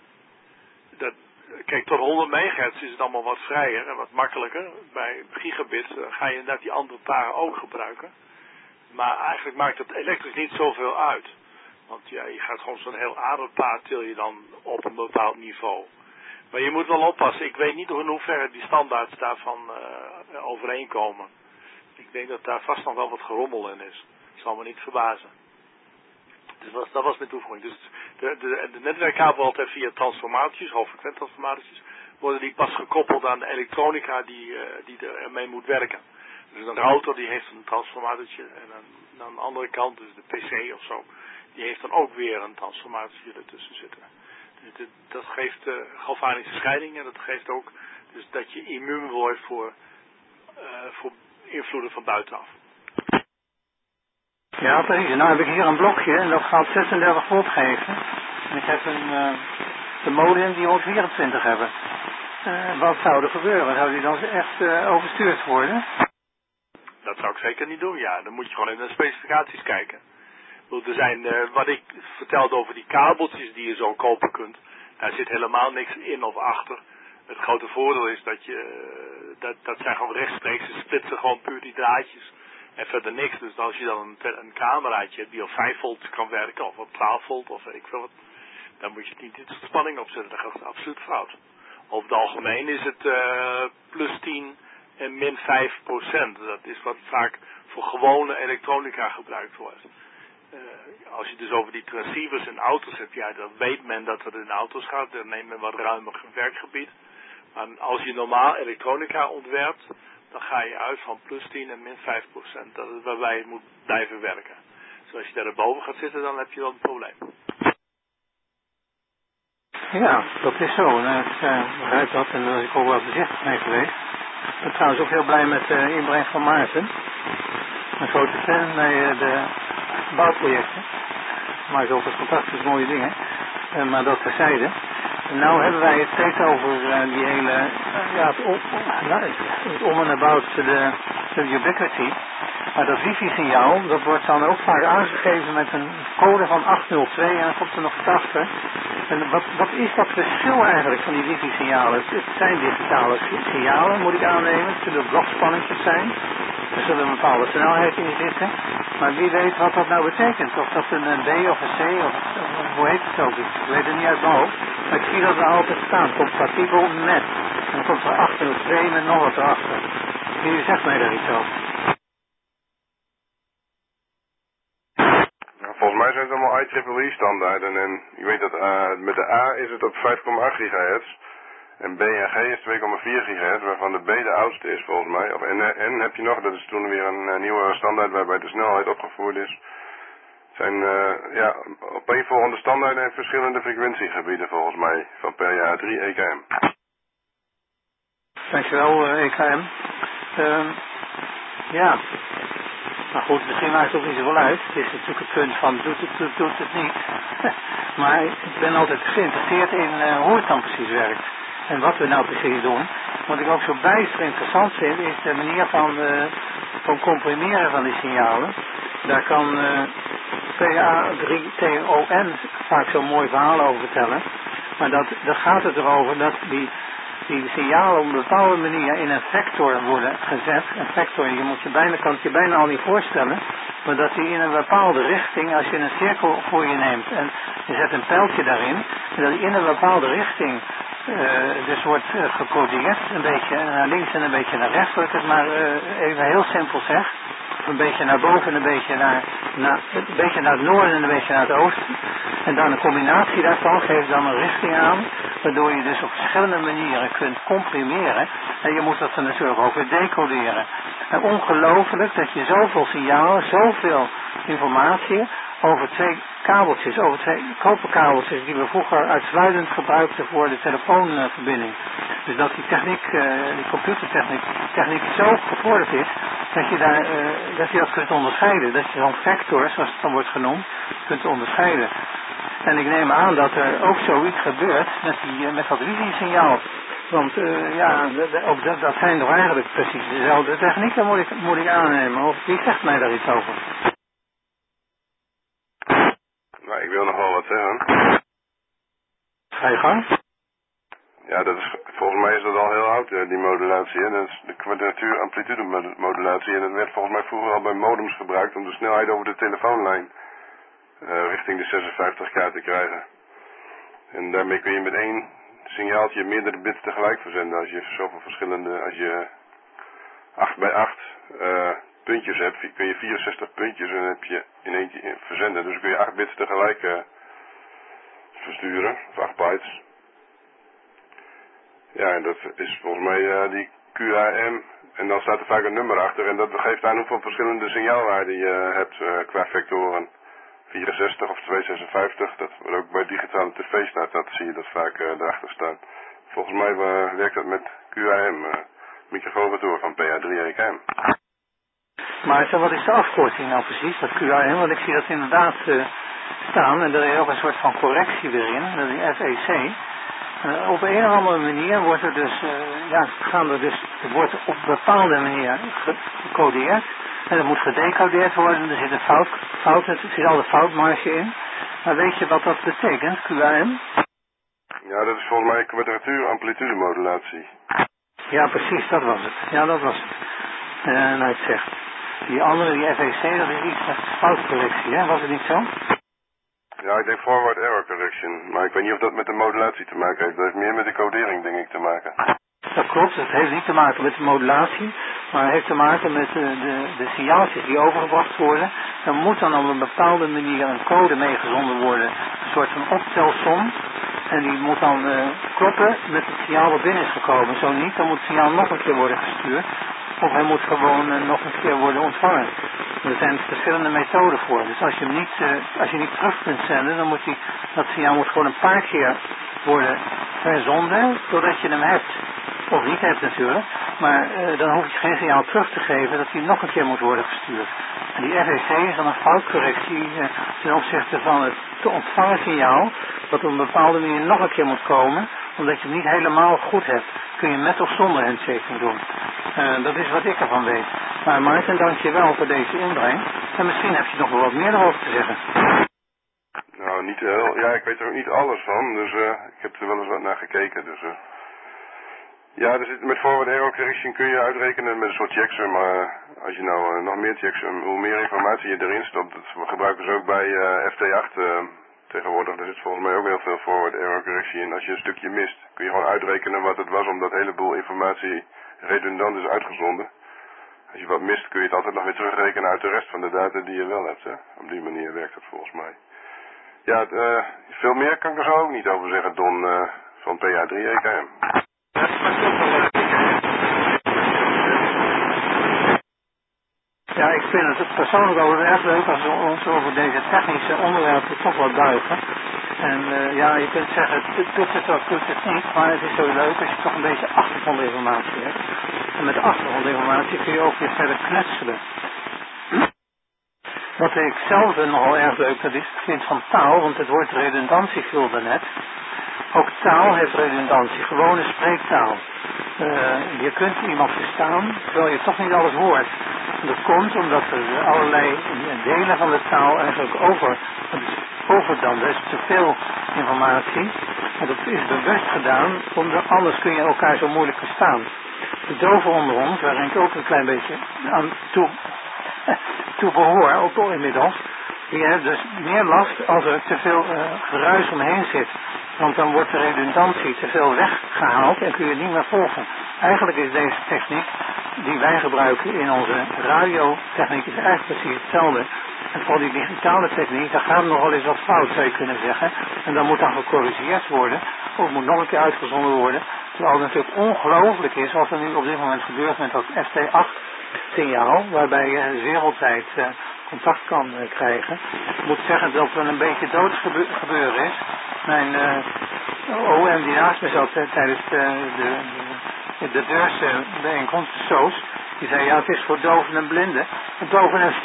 Speaker 3: Kijk, tot 100 megahertz is het allemaal wat vrijer en wat makkelijker. Bij gigabit ga je inderdaad die andere paren ook gebruiken. Maar eigenlijk maakt het elektrisch niet zoveel uit. Want ja, je gaat gewoon zo'n heel aderpaar til je dan op een bepaald niveau. Maar je moet wel oppassen. Ik weet niet in hoeverre die standaards daarvan overeenkomen. Ik denk dat daar vast nog wel wat gerommel in is. Dat zal me niet verbazen. Dus dat was mijn toevoeging. Dus de netwerkkabel altijd via transformatortjes, hoogfrequent transformatortjes, worden die pas gekoppeld aan de elektronica die ermee moet werken. Dus een router die heeft een transformatortje en aan de andere kant, dus de PC of zo, die heeft dan ook weer een transformatortje ertussen zitten. Dus dat geeft galvanische scheiding en dat geeft ook dus dat je immuun wordt voor invloeden van buitenaf.
Speaker 1: Ja, precies. Nou heb ik hier een blokje en dat gaat 36 volt geven. En ik heb een modem die wil 24 hebben. Wat zou er gebeuren? Zou die dan echt overstuurd worden?
Speaker 3: Dat zou ik zeker niet doen, ja. Dan moet je gewoon in de specificaties kijken. Er zijn, wat ik vertelde over die kabeltjes die je zo kopen kunt, daar zit helemaal niks in of achter. Het grote voordeel is dat zijn gewoon rechtstreeks, ze splitsen gewoon puur die draadjes. En verder niks, dus als je dan een cameraatje hebt die op 5 volt kan werken, of op 12 volt, of weet ik veel wat, dan moet je het niet dit soort spanning opzetten, dat gaat absoluut fout. Over het algemeen is het plus 10 en min 5%. Dat is wat vaak voor gewone elektronica gebruikt wordt. Als je dus over die transceivers in auto's hebt, ja, dan weet men dat het in auto's gaat, dan neemt men wat ruimer werkgebied. Maar als je normaal elektronica ontwerpt, dan ga je uit van plus 10 en min 5%. Dat is waarbij je moet blijven werken. Dus als je daar erboven gaat zitten, dan heb je wel een probleem.
Speaker 1: Ja, dat is zo. Ik begrijp dat en daar was ik ook wel voorzichtig mee geweest. Ik ben trouwens ook heel blij met de inbreng van Maarten. Een grote fan bij de bouwprojecten. Maar is ook fantastisch mooie dingen. Maar dat terzijde. Nou hebben wij het steeds over die hele, het om en about de ubiquity. Maar dat wifi-signaal, dat wordt dan ook vaak aangegeven met een code van 802 en dan komt er nog iets achter. En wat is dat verschil eigenlijk van die wifi-signalen? Het zijn digitale signalen, moet ik aannemen. Het zullen blokspanningetjes zijn. Er zullen een bepaalde snelheid in zitten. Maar wie weet wat dat nou betekent. Of dat een B of een C of hoe heet het ook. Ik weet het niet uit mijn hoofd. Maar ik zie dat er altijd staan. Compatibel met. En dan komt er 802 met nog wat erachter. Wie zegt mij daar iets over?
Speaker 4: Volgens mij zijn het allemaal IEEE standaarden en je weet dat met de A is het op 5,8 gigahertz en B en G is 2,4 gigahertz, waarvan de B de oudste is volgens mij. Of N heb je nog, dat is toen weer een nieuwe standaard waarbij de snelheid opgevoerd is. Het zijn opeenvolgende standaarden en verschillende frequentiegebieden volgens mij van per jaar 3 EKM.
Speaker 1: Dankjewel EKM. Ja. Maar goed, misschien maakt het ook niet zoveel uit. Het is natuurlijk het punt van doet het niet. Maar ik ben altijd geïnteresseerd in hoe het dan precies werkt. En wat we nou precies doen. Wat ik ook zo bijster interessant vind is de manier van comprimeren van die signalen. Daar kan PA3TON vaak zo'n mooi verhaal over vertellen. Maar daar gaat het erover dat die signalen op een bepaalde manier in een vector worden gezet. Een vector, kan het je bijna al niet voorstellen, maar dat die in een bepaalde richting, als je een cirkel voor je neemt en je zet een pijltje daarin, en dat die in een bepaalde richting dus wordt gecodeerd, een beetje naar links en een beetje naar rechts, zodat ik het maar even heel simpel zeg. Een beetje naar boven en een beetje naar het noorden en een beetje naar het oosten. En dan een combinatie daarvan geeft dan een richting aan, waardoor je dus op verschillende manieren kunt comprimeren. En je moet dat dan natuurlijk ook weer decoderen. En ongelooflijk dat je zoveel signalen, zoveel informatie over twee kabeltjes, over twee koperkabeltjes die we vroeger uitsluitend gebruikten voor de telefoonverbinding. Dus dat die techniek, die computertechniek zo gevorderd is, dat je dat kunt onderscheiden. Dat je zo'n vector, zoals het dan wordt genoemd, kunt onderscheiden. En ik neem aan dat er ook zoiets gebeurt met dat wifi-signaal. Want dat zijn toch eigenlijk precies dezelfde technieken, moet ik aannemen. Of wie zegt mij daar iets over?
Speaker 4: Nou, ik wil nog wel wat zeggen.
Speaker 1: Ga je gang?
Speaker 4: Ja, volgens mij is dat al heel oud, die modulatie. Hè? Dat is de kwadratieramplitude modulatie. En dat werd volgens mij vroeger al bij modems gebruikt om de snelheid over de telefoonlijn richting de 56k te krijgen. En daarmee kun je met één signaaltje meerdere bits tegelijk verzenden. Als je zoveel verschillende, als je 8 bij 8 puntjes hebt, kun je 64 puntjes en heb je in één keer verzenden. Dus kun je 8 bits tegelijk versturen, of 8 bytes. Ja, en dat is volgens mij die QAM. En dan staat er vaak een nummer achter en dat geeft aan hoeveel verschillende signaalwaarden je hebt qua vectoren. 64 of 256, dat wordt ook bij digitale tv staat, dat zie je dat vaak erachter staan. Volgens mij werkt dat met QAM, microfoonvector van PA3EKM.
Speaker 1: Maar wat is de afkorting nou precies, dat QAM? Want ik zie dat inderdaad staan en er is ook een soort van correctie weer in, dat is FEC. Op een of andere manier wordt er dus, er wordt op een bepaalde manier gecodeerd. En dat moet gedecodeerd worden, er zit een fout, er zit al de foutmarge in. Maar weet je wat dat betekent, QAM?
Speaker 4: Ja, dat is volgens mij kwadratuur-amplitude modulatie.
Speaker 1: Ja, precies, dat was het. Ja, dat was het. Nou, het zegt. Die andere, die FEC, dat is iets met foutcorrectie, hè? Was het niet zo?
Speaker 4: Ja, ik denk forward error correction. Maar ik weet niet of dat met de modulatie te maken heeft. Dat heeft meer met de codering, denk ik, te maken.
Speaker 1: Dat klopt, het heeft niet te maken met de modulatie, maar het heeft te maken met de signaaltjes die overgebracht worden. Er moet dan op een bepaalde manier een code meegezonden worden, een soort van optelsom. En die moet dan kloppen met het signaal wat binnen is gekomen. Zo niet, dan moet het signaal nog een keer worden gestuurd. of hij moet gewoon nog een keer worden ontvangen. Er zijn verschillende methoden voor. Dus als je niet terug kunt zenden, dan moet dat signaal moet gewoon een paar keer worden verzonden, totdat je hem hebt. Of niet hebt natuurlijk, maar dan hoef je geen signaal terug te geven dat hij nog een keer moet worden gestuurd. En die FEC is dan een foutcorrectie ten opzichte van het te ontvangen signaal, dat op een bepaalde manier nog een keer moet komen, omdat je het niet helemaal goed hebt. Kun je met of zonder handshaping doen. Dat is wat ik ervan weet. Maar Maarten, dank je wel voor deze inbreng. En misschien heb je nog wel wat meer erover te zeggen.
Speaker 4: Nou, niet heel. Ja, ik weet er ook niet alles van, dus ik heb er wel eens wat naar gekeken, dus ja, met forward error correction kun je uitrekenen met een soort checksum, maar als je nou nog meer checksum, hoe meer informatie je erin stopt, dat gebruiken ze ook bij FT8 tegenwoordig. Daar zit volgens mij ook heel veel forward error correctie in. Als je een stukje mist, kun je gewoon uitrekenen wat het was, omdat een heleboel informatie redundant is uitgezonden. Als je wat mist, kun je het altijd nog weer terugrekenen uit de rest van de data die je wel hebt. Hè? Op die manier werkt het volgens mij. Ja, veel meer kan ik er zo ook niet over zeggen, Don van PA3EKM.
Speaker 1: Ja, ik vind het persoonlijk ook erg leuk als we ons over deze technische onderwerpen toch wel buigen. En ja, je kunt zeggen, doet het of doet het niet, maar het is zo leuk als je toch een beetje achtergrondinformatie hebt. En met de achtergrondinformatie kun je ook weer verder knutselen. Wat ik zelf nogal erg leuk vind van taal, want het woord redundantie viel daarnet. Ook taal heeft redundantie, gewone spreektaal. Je kunt iemand verstaan, terwijl je toch niet alles hoort. Dat komt omdat er allerlei delen van de taal eigenlijk overdampen. Er is te veel informatie. En dat is bewust gedaan, omdat anders kun je elkaar zo moeilijk verstaan. De doven onder ons, waar ik ook een klein beetje aan toe behoor, ook inmiddels, die hebben dus meer last als er te veel geruis omheen zit. Want dan wordt de redundantie te veel weggehaald en kun je het niet meer volgen. Eigenlijk is deze techniek die wij gebruiken in onze radiotechniek is eigenlijk precies hetzelfde. En voor die digitale techniek, daar gaat nogal eens wat fout, zou je kunnen zeggen. En dan moet dan gecorrigeerd worden, of moet nog een keer uitgezonden worden. Terwijl het natuurlijk ongelooflijk is wat er nu op dit moment gebeurt met dat FT8 signaal, waarbij je wereldwijd contact kan krijgen. Ik moet zeggen dat er een beetje doodgebeuren is. Mijn OM die naast me zat tijdens de deursbijeenkomst, Soos, die zei ja, het is voor doven en blinden. Doven en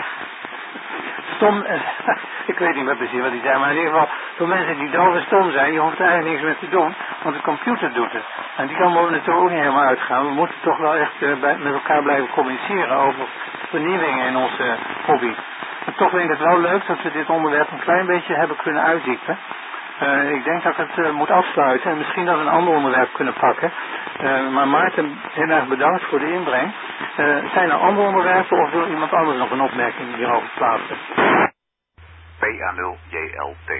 Speaker 1: stom, ik weet niet meer precies wat hij zei, maar in ieder geval, voor mensen die doof en stom zijn, je hoeft er eigenlijk niks meer te doen, want de computer doet het. En die kan we natuurlijk ook niet helemaal uitgaan. We moeten toch wel echt met elkaar blijven communiceren over vernieuwingen in onze hobby. Maar toch vind ik het wel leuk dat we dit onderwerp een klein beetje hebben kunnen uitdiepen. Ik denk dat ik het moet afsluiten en misschien dat we een ander onderwerp kunnen pakken. Maar Maarten, heel erg bedankt voor de inbreng. Zijn er andere onderwerpen of wil iemand anders nog een opmerking hierover plaatsen?
Speaker 5: PA0JLT.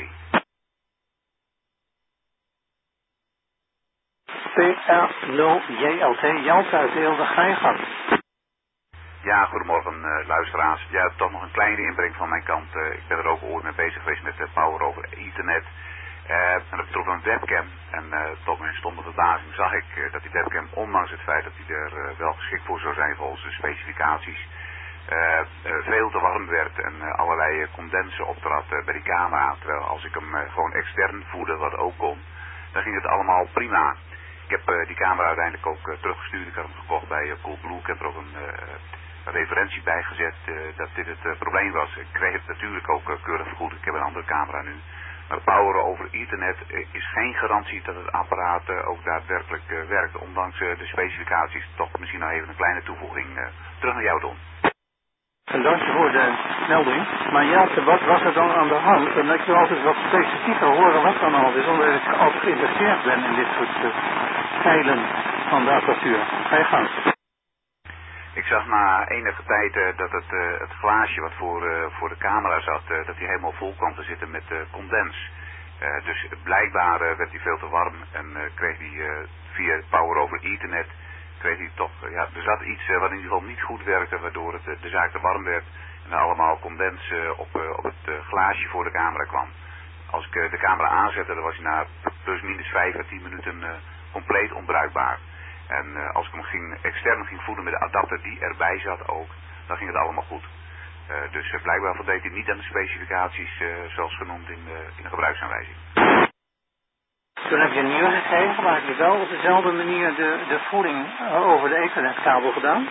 Speaker 1: PA0JLT, Jalt uit Eelde, ga je gang.
Speaker 5: Ja, goedemorgen luisteraars. Ja, toch nog een kleine inbreng van mijn kant. Ik ben er ook ooit mee bezig geweest met Power over Ethernet. En dat betrof een webcam. En tot mijn stomme verbazing zag ik dat die webcam, ondanks het feit dat die er wel geschikt voor zou zijn volgens de specificaties, veel te warm werd en allerlei condensen optrad bij die camera. Terwijl als ik hem gewoon extern voerde, wat ook kon, dan ging het allemaal prima. Ik heb die camera uiteindelijk ook teruggestuurd. Ik had hem gekocht bij Coolblue. Ik heb er ook een referentie bij gezet dat dit het probleem was. Ik kreeg het natuurlijk ook keurig vergoed. Ik heb een andere camera nu. Maar Power over Ethernet is geen garantie dat het apparaat ook daadwerkelijk werkt. Ondanks de specificaties. Toch misschien nog even een kleine toevoeging. Terug naar jou, Don.
Speaker 1: En dank je voor de melding. Maar Jelte, wat was er dan aan de hand? En dat je altijd wat specifieker horen wat dan al is. Omdat ik altijd geïnteresseerd ben in dit soort stijlen van de apparatuur. Ga je gang.
Speaker 5: Ik zag na enige tijd dat het glaasje wat voor de camera zat, dat hij helemaal vol kwam te zitten met condens. Dus blijkbaar werd hij veel te warm en kreeg hij via Power over Ethernet, kreeg hij toch, ja, er zat iets wat in ieder geval niet goed werkte, waardoor de zaak te warm werd en allemaal condens op het glaasje voor de camera kwam. Als ik de camera aanzette, dan was hij na plus minus 5 à 10 minuten compleet onbruikbaar. En als ik hem extern ging voeden met de adapter die erbij zat ook, dan ging het allemaal goed. Dus blijkbaar voldeed hij niet aan de specificaties zoals genoemd in de gebruiksaanwijzing.
Speaker 1: Toen heb je een nieuwe gegeven, maar heb je wel op dezelfde manier de voeding over de ethernetkabel gedaan?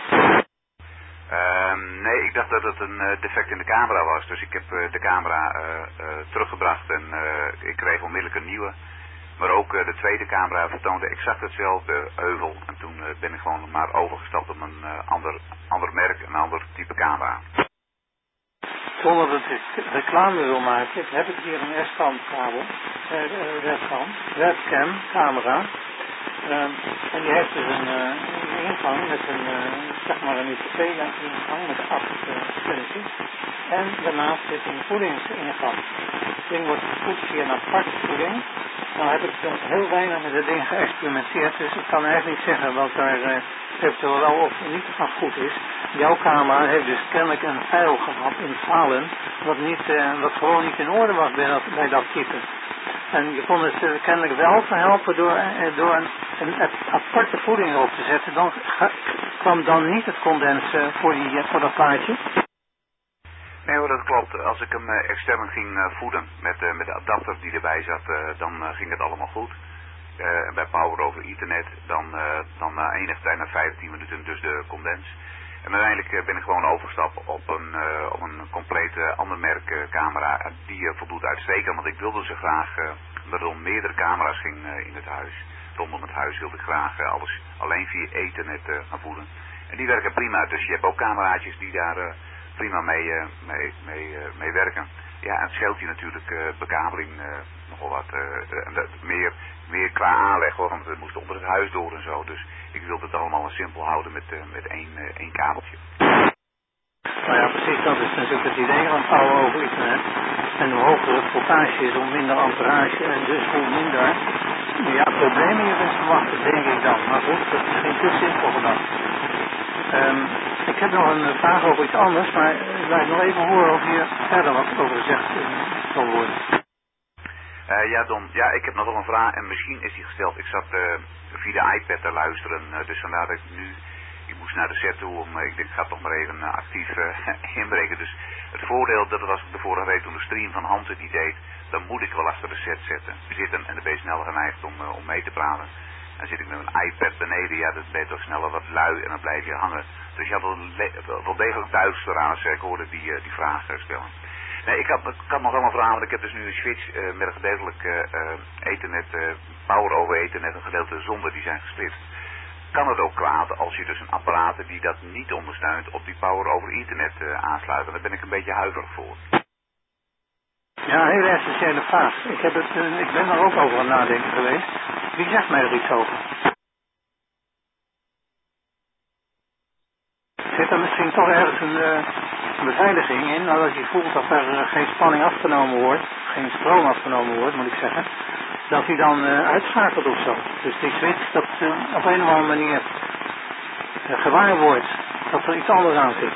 Speaker 5: Nee, ik dacht dat het een defect in de camera was. Dus ik heb de camera teruggebracht en ik kreeg onmiddellijk een nieuwe. Maar ook de tweede camera vertoonde exact hetzelfde heuvel. En toen ben ik gewoon maar overgestapt op een ander merk, een ander type camera.
Speaker 1: Zonder dat ik reclame wil maken, heb ik hier een S-kant kabel, webcam camera. En die heeft dus een ingang met een USB-ingang met 8 spinnetjes. En daarnaast zit een voedingsingang. Het ding wordt gevoed via een aparte voeding. Nou heb ik heel weinig met het ding geëxperimenteerd, dus ik kan eigenlijk niet zeggen wat er eventueel wel of niet van goed is. Jouw camera heeft dus kennelijk een file gehad in falen, wat gewoon niet in orde was bij dat type. En je kon het kennelijk wel verhelpen door een aparte voeding erop te zetten. Dan kwam dan niet het condens voor dat plaatje.
Speaker 5: Nee hoor, dat klopt. Als ik hem extern ging voeden met de adapter die erbij zat, dan ging het allemaal goed. Bij Power over Ethernet, dan na enige tijd, na 15 minuten, dus de condens. En uiteindelijk ben ik gewoon overgestapt op een compleet ander merk camera. Die voldoet uitstekend, want ik wilde ze graag, omdat er om meerdere camera's ging in het huis. Rondom het huis wilde ik graag alles alleen via Ethernet gaan voeden. En die werken prima, dus je hebt ook cameraatjes die daar prima mee werken. Ja, en het scheelt je natuurlijk bekabeling nogal wat. Meer qua aanleg hoor, want we moesten onder het huis door en zo. Dus ik wilde het allemaal simpel houden met één kabeltje.
Speaker 1: Nou ja, precies, dat is natuurlijk het idee van Power over Ethernet. En hoe hoger het voltage is, hoe minder amperage en dus hoe minder problemen je bent verwachten, denk ik dan. Maar goed, dat is misschien te simpel gedacht. Ik heb nog een vraag over iets anders, maar ik laat nog even horen of hier verder wat over gezegd zal worden.
Speaker 5: Ja Don, ja ik heb nog wel een vraag en misschien is die gesteld. Ik zat via de iPad te luisteren, dus vandaar dat ik moest naar de set toe ik denk ik ga toch maar even actief inbreken. Dus het voordeel, dat was de vorige week toen de stream van Hans die deed, dan moet ik wel achter de set zitten en dan ben je sneller geneigd om mee te praten. Dan zit ik met een iPad beneden, ja dat ben je toch sneller wat lui en dan blijf je hangen. Dus je had wel degelijk duister aan als ik hoorde die vraag stellen. Nee, ik had nog wel een vraag, want ik heb dus nu een switch met een gedeeltelijk Ethernet, Power over Ethernet, een gedeelte zonder, die zijn gesplit. Kan het ook kwaad als je dus een apparaat die dat niet ondersteunt op die Power over Ethernet aansluit? En daar ben ik een beetje huiverig voor.
Speaker 1: Ja, een hele essentiële vraag. Ik ben daar ook over aan het nadenken geweest. Wie zegt mij er iets over? Zit er misschien toch ergens een beveiliging in, als je voelt dat er geen spanning afgenomen wordt, geen stroom afgenomen wordt, moet ik zeggen, dat hij dan uitschakelt of zo. Dus die switch, dat op een of andere manier gewaar wordt dat er iets anders aan zit.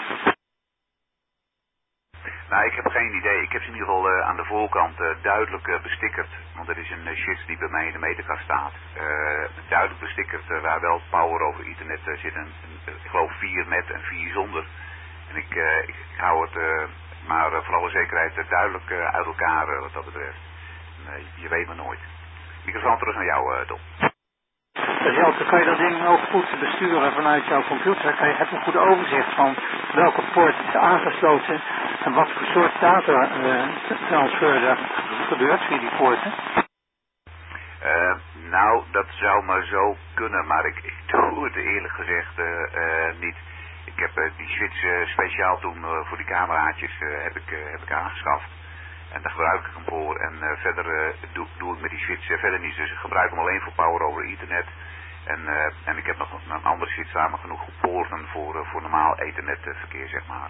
Speaker 5: Nou, ik heb geen idee. Ik heb ze in ieder geval aan de voorkant duidelijk bestickerd. Want er is een switch die bij mij in de meterkast staat. Duidelijk bestickerd waar wel Power over Ethernet zit. Ik geloof 4 met en 4 zonder. En ik hou het maar voor alle zekerheid duidelijk uit elkaar wat dat betreft. Je weet maar nooit. Microfoon terug naar jou, Tom.
Speaker 1: Jelte, kan je dat ding ook goed besturen vanuit jouw computer? Heb je een goed overzicht van welke poort is aangesloten en wat voor soort data transfer er gebeurt via die poorten?
Speaker 5: Nou, dat zou maar zo kunnen, maar ik doe het eerlijk gezegd niet. Ik heb die switch speciaal toen voor die cameraatjes heb ik aangeschaft. En daar gebruik ik hem voor. En verder doe ik met die switch verder niet. Dus ik gebruik hem alleen voor Power over Ethernet. En ik heb nog een andere switch samen genoeg poorten voor normaal Ethernet-verkeer, zeg maar.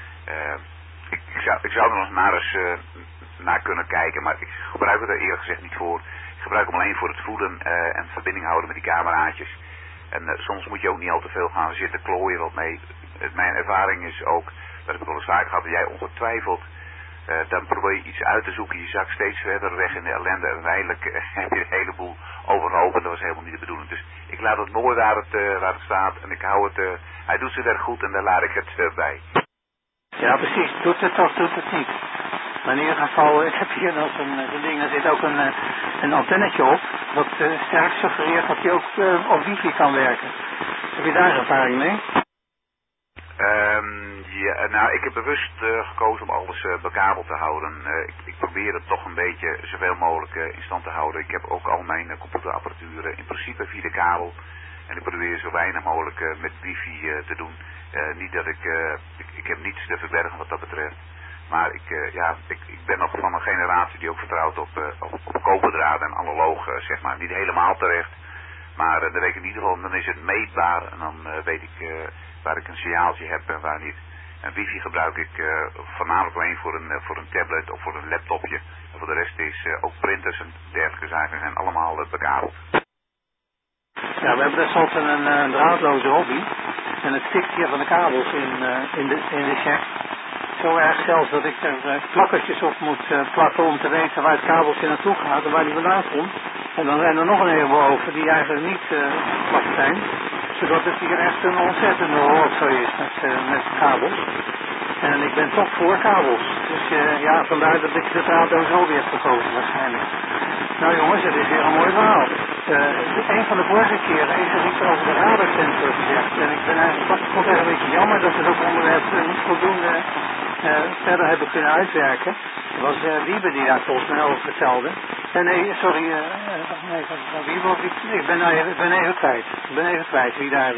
Speaker 5: Ik zou er nog maar eens naar kunnen kijken, maar ik gebruik het er eerlijk gezegd niet voor. Ik gebruik hem alleen voor het voeden en verbinding houden met die cameraatjes. En soms moet je ook niet al te veel gaan zitten klooien wat mee. Mijn ervaring is ook, dat heb ik wel eens vaak gehad, dat jij ongetwijfeld Dan probeer je iets uit te zoeken, je zakt steeds verder weg in de ellende en uiteindelijk heb je een heleboel overhoop en dat was helemaal niet de bedoeling. Dus ik laat het mooi waar het staat en ik hou het, hij doet zijn werk goed en daar laat ik het bij.
Speaker 1: Ja, precies. Doet het of doet het niet. Maar in ieder geval, ik heb hier nog zo'n ding, er zit ook een antennetje op, wat sterk suggereert dat hij ook op wifi kan werken. Heb je daar ervaring mee?
Speaker 5: Ja, nou, ik heb bewust gekozen om alles bekabeld te houden. Ik probeer het toch een beetje zoveel mogelijk in stand te houden. Ik heb ook al mijn computerapparatuur in principe via de kabel. En ik probeer zo weinig mogelijk met wifi te doen. Niet dat ik heb niets te verbergen wat dat betreft. Maar ik ben nog van een generatie die ook vertrouwt op koperdraden en analoog, zeg maar. Niet helemaal terecht. Maar dan weet ik in ieder geval, dan is het meetbaar en dan weet ik waar ik een signaaltje heb en waar niet. En wifi gebruik ik voornamelijk alleen voor een tablet of voor een laptopje. En voor de rest is ook printers en dergelijke zaken zijn allemaal bekabeld.
Speaker 1: Ja, we hebben tenslotte een draadloze hobby. En het stikt hier van de kabels in de check. Zo erg zelfs dat ik er plakkertjes op moet plakken om te weten waar het kabeltje naartoe gaat en waar die vandaan komt. En dan zijn er nog een heleboel over die eigenlijk niet geplakt zijn. Zodat het hier echt een ontzettende rotzooi is met kabels. En ik ben toch voor kabels. Dus ja, vandaar dat ik de draadloze hobby heb gekozen waarschijnlijk. Nou jongens, het is weer een mooi verhaal. Een van de vorige keren is er iets over de radarsensor gezegd. En ik ben eigenlijk vond het een beetje jammer dat we dat onderwerp niet voldoende verder hebben kunnen uitwerken. Het was Wiebe die daar volgens mij over vertelde. Nee, sorry, Wiebe of ik ben even kwijt. Ik ben even kwijt wie daar...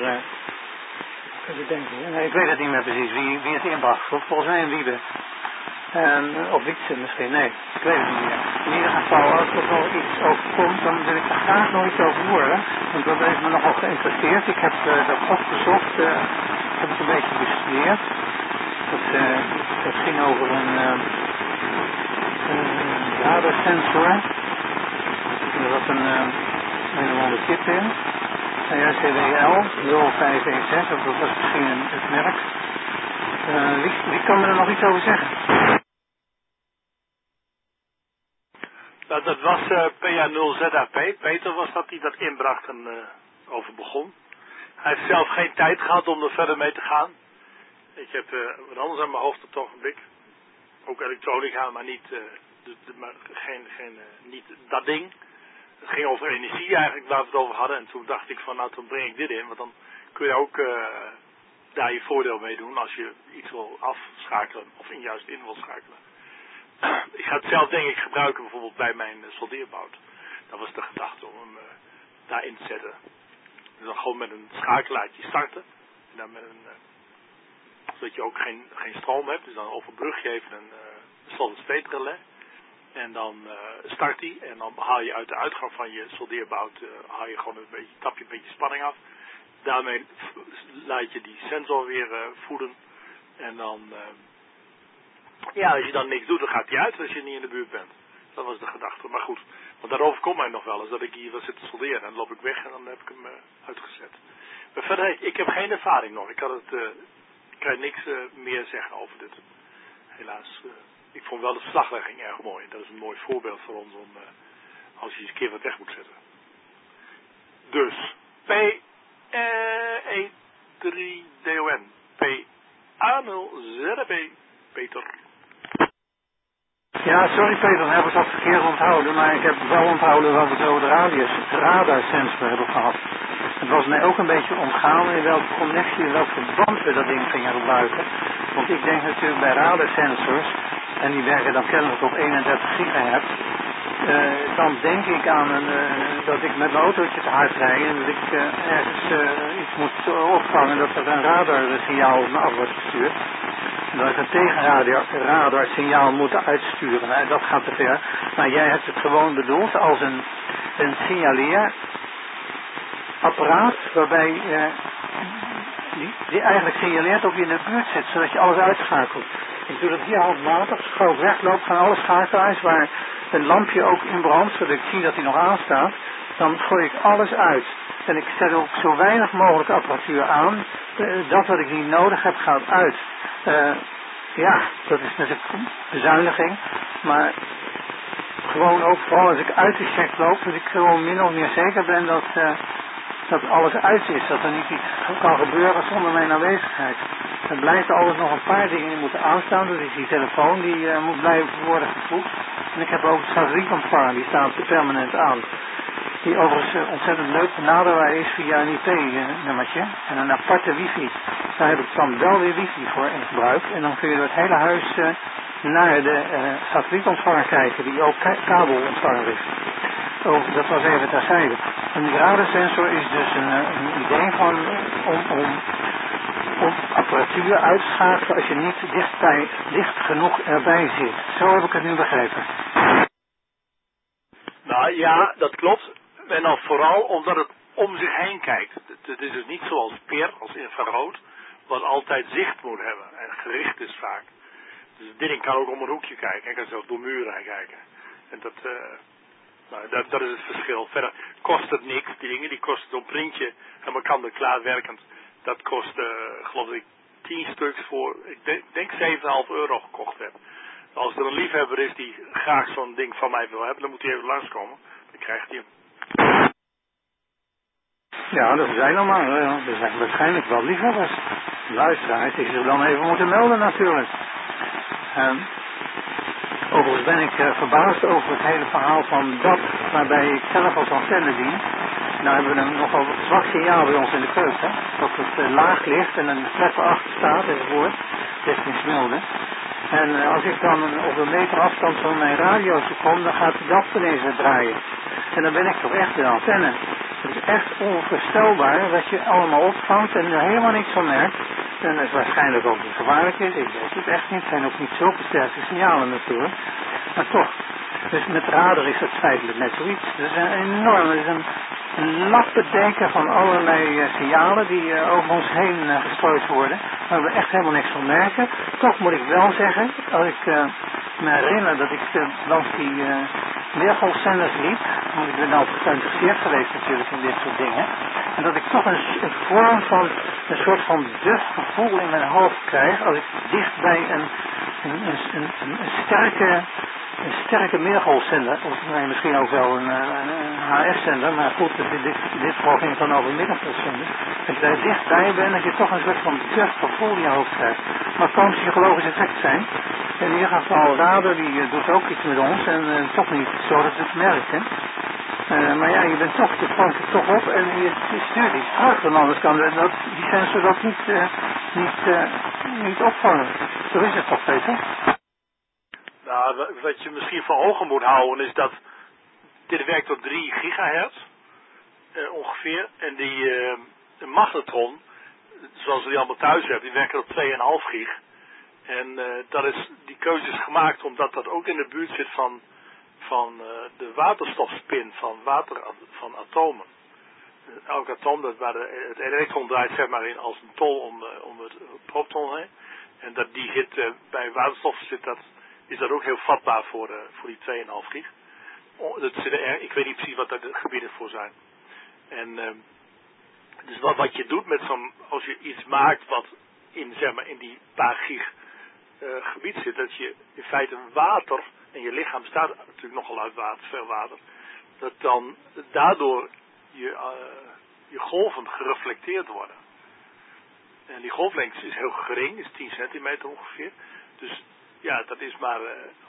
Speaker 1: Nee, ik weet het niet meer precies wie het inbracht. Volgens mij een Wiebe. Of Wietse misschien, nee, ik weet het niet meer. In ieder geval, als er nog iets overkomt, dan wil ik daar graag nog iets over horen. Want dat heeft me nogal geïnteresseerd. Ik heb dat opgezocht, heb het een beetje bestudeerd. Dat ging over een radarsensor. Er zat een andere chip in. RCWL 0516, dat was misschien het merk. Wie kan er nog iets over zeggen?
Speaker 3: Nou, dat was PA0ZAP. Peter was dat die dat inbracht en over begon. Hij heeft zelf geen tijd gehad om er verder mee te gaan. Ik heb wat anders aan mijn hoofd op het ogenblik. Ook elektronica, maar niet, niet dat ding. Het ging over energie eigenlijk, waar we het over hadden. En toen dacht ik van, nou, dan breng ik dit in. Want dan kun je ook daar je voordeel mee doen als je iets wil afschakelen of juist in wil schakelen. Ik ga het zelf denk ik gebruiken bijvoorbeeld bij mijn soldeerbout. Dat was de gedachte om hem daarin te zetten. Dus dan gewoon met een schakelaartje starten. En dan met zodat je ook geen stroom hebt. Dus dan overbrug je even een solid-state relais. En dan start die. En dan haal je uit de uitgang van je soldeerbout haal je gewoon tap je een beetje spanning af. Daarmee laat je die sensor weer voeden. En dan... als je dan niks doet, dan gaat hij uit als je niet in de buurt bent. Dat was de gedachte. Maar goed, want daarover komt mij nog wel eens dat ik hier wil zitten solderen. En dan loop ik weg en dan heb ik hem uitgezet. Maar verder, ik heb geen ervaring nog. Ik kan niks meer zeggen over dit. Helaas. Ik vond wel de slaglegging erg mooi. Dat is een mooi voorbeeld voor ons om, als je eens een keer wat weg moet zetten. Dus, P3DON. PA0ZB. Peter.
Speaker 1: Ja, sorry Peter, dan hebben we dat verkeerd onthouden, maar ik heb wel onthouden dat we het over de radarsensor hebben gehad. Het was mij ook een beetje ontgaan in welke connectie, in welk verband we dat ding gingen gebruiken. Want ik denk natuurlijk bij radarsensors, en die werken dan kennelijk op 31 gigahertz, dan denk ik aan dat ik met mijn autootje te hard rijd en dat ik ergens iets moet opvangen dat er een radarsignaal op me af wordt gestuurd. En dat ik een tegenradarsignaal moet uitsturen. Nou, dat gaat te ver. Maar jij hebt het gewoon bedoeld als een signaleerapparaat waarbij die eigenlijk signaleert of je in de buurt zit, zodat je alles uitschakelt. Ik doe dat hier handmatig. Als ik wegloop gaan alle schakelaars waar een lampje ook in brandt, zodat ik zie dat hij nog aanstaat. Dan gooi ik alles uit. En ik zet ook zo weinig mogelijk apparatuur aan. Dat wat ik niet nodig heb gaat uit. ja, dat is natuurlijk bezuiniging, maar gewoon ook vooral als ik uit de check loop, dat ik gewoon min of meer zeker ben dat alles uit is, dat er niet iets kan gebeuren zonder mijn aanwezigheid. Er blijven altijd nog een paar dingen die moeten aanstaan, dat is die telefoon, die moet blijven worden gevoegd. En ik heb ook het satellietontvanger, die staat permanent aan. Die overigens ontzettend leuk benaderbaar is via een IP-nummertje en een aparte wifi. Daar heb ik dan wel weer wifi voor in gebruik. En dan kun je door het hele huis naar de satellietontvanger kijken, die ook kabelontvanger is. Oh, dat was even terzijde. Een radarsensor is dus een idee van om apparatuur uit te schakelen als je niet dicht genoeg erbij zit. Zo heb ik het nu begrepen.
Speaker 3: Nou ja, dat klopt. En dan vooral omdat het om zich heen kijkt. Het is dus niet zoals PIR, als infrarood, wat altijd zicht moet hebben en gericht is vaak. Dus dit ding kan ook om een hoekje kijken en kan zelfs door muren heen kijken. En dat is het verschil. Verder kost het niks. Die dingen die kosten zo'n printje helemaal kant klaarwerkend. Dat kost geloof ik 10 stuks voor, ik denk 7,5 euro gekocht heb. Als er een liefhebber is die graag zo'n ding van mij wil hebben, dan moet hij even langskomen. Dan krijgt hij hem.
Speaker 1: Ja, dat zijn er maar. Er zijn waarschijnlijk wel liefhebbers. Luisteraars die zich dan even moeten melden natuurlijk. Overigens ben ik verbaasd over het hele verhaal van dat waarbij ik zelf als antenne dien. Nou hebben we een nogal zwak signaal bij ons in de keuken. Dat het laag ligt en een treffer achter staat enzovoort. Richting Smilde. En als ik dan op een meter afstand van mijn radiootje kom, dan gaat de DAB ineens weer draaien. En dan ben ik toch echt de antenne. Het is echt onvoorstelbaar wat je allemaal opvangt en er helemaal niks van merkt. En het waarschijnlijk ook niet gevaarlijk is. Ik weet het echt niet. Het zijn ook niet zulke sterke signalen natuurlijk. Maar toch. Dus met radar is het feitelijk net zoiets. Het is een enorm, het is een lappendeken van allerlei signalen die over ons heen gestrooid worden. Waar we echt helemaal niks van merken. Toch moet ik wel zeggen, als ik me herinner dat ik langs die weergolfzenders liep, want ik ben altijd geïnteresseerd geweest natuurlijk in dit soort dingen. En dat ik toch een vorm van, een soort van duf gevoel in mijn hoofd krijg als ik dicht bij een sterke meergolfzender, of misschien ook wel een HF-zender, maar goed, dit geval ging het dan over middengolfzenders. Als je daar dichtbij bent, dat je toch een soort van duf gevoel in je hoofd krijgt. Maar het kan een psychologisch effect zijn. In ieder geval, radar die doet ook iets met ons en toch niet zo dat het merkt, hè. Maar ja, je bent toch, je vangt het toch op en je stuurt iets terug, want anders kan die sensor dat niet opvangen. Zo is het toch, Peter?
Speaker 3: Nou, wat je misschien voor ogen moet houden is dat dit werkt tot 3 gigahertz ongeveer. En die magnetron, zoals we die allemaal thuis hebben, die werken tot 2,5 gig. En die keuze is gemaakt omdat dat ook in de buurt zit van de waterstofspin van atomen. Elk atoom, het elektron draait zeg maar in als een tol om het proton heen. En die zit bij waterstof is dat ook heel vatbaar voor die 2,5 gig. Ik weet niet precies wat daar de gebieden voor zijn. En dus wat je doet met als je iets maakt wat in die paar gig gebied zit, dat je in feite water, en je lichaam bestaat natuurlijk nogal uit water, veel water, dat dan daardoor je golven gereflecteerd worden. En die golflengte is heel gering, is 10 centimeter ongeveer. Dus ja, dat is maar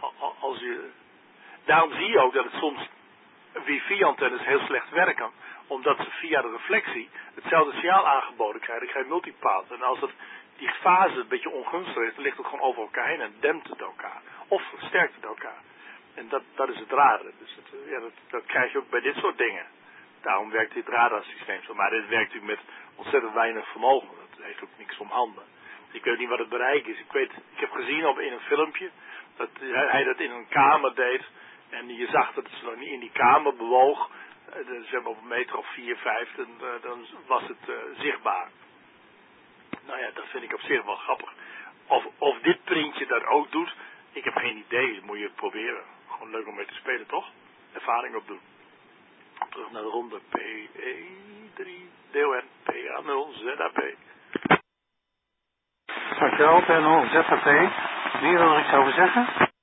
Speaker 3: daarom zie je ook dat het soms wifi-antennes heel slecht werken, omdat ze via de reflectie hetzelfde signaal aangeboden krijgen. Dan krijg je multipath. En als die fase een beetje ongunstig is, dan ligt het gewoon over elkaar heen en dempt het elkaar. Of versterkt het elkaar. En dat is het rare. Dus dat krijg je ook bij dit soort dingen. Daarom werkt dit radarsysteem zo. Maar dit werkt natuurlijk met ontzettend weinig vermogen. Dat heeft ook niks om handen. Ik weet niet wat het bereik is. Ik heb gezien in een filmpje dat hij dat in een kamer deed. En je zag dat het zo niet in die kamer bewoog. Zeg maar op een meter of 4, 5. Dan was het zichtbaar. Nou ja, dat vind ik op zich wel grappig. Of dit printje dat ook doet. Ik heb geen idee. Dat moet je proberen. Gewoon leuk om mee te spelen, toch? Ervaring opdoen. Terug naar de ronde PE3 DON PA0 ZAP.
Speaker 1: Dankjewel, PA0 ZAP. Wie wil er iets over zeggen?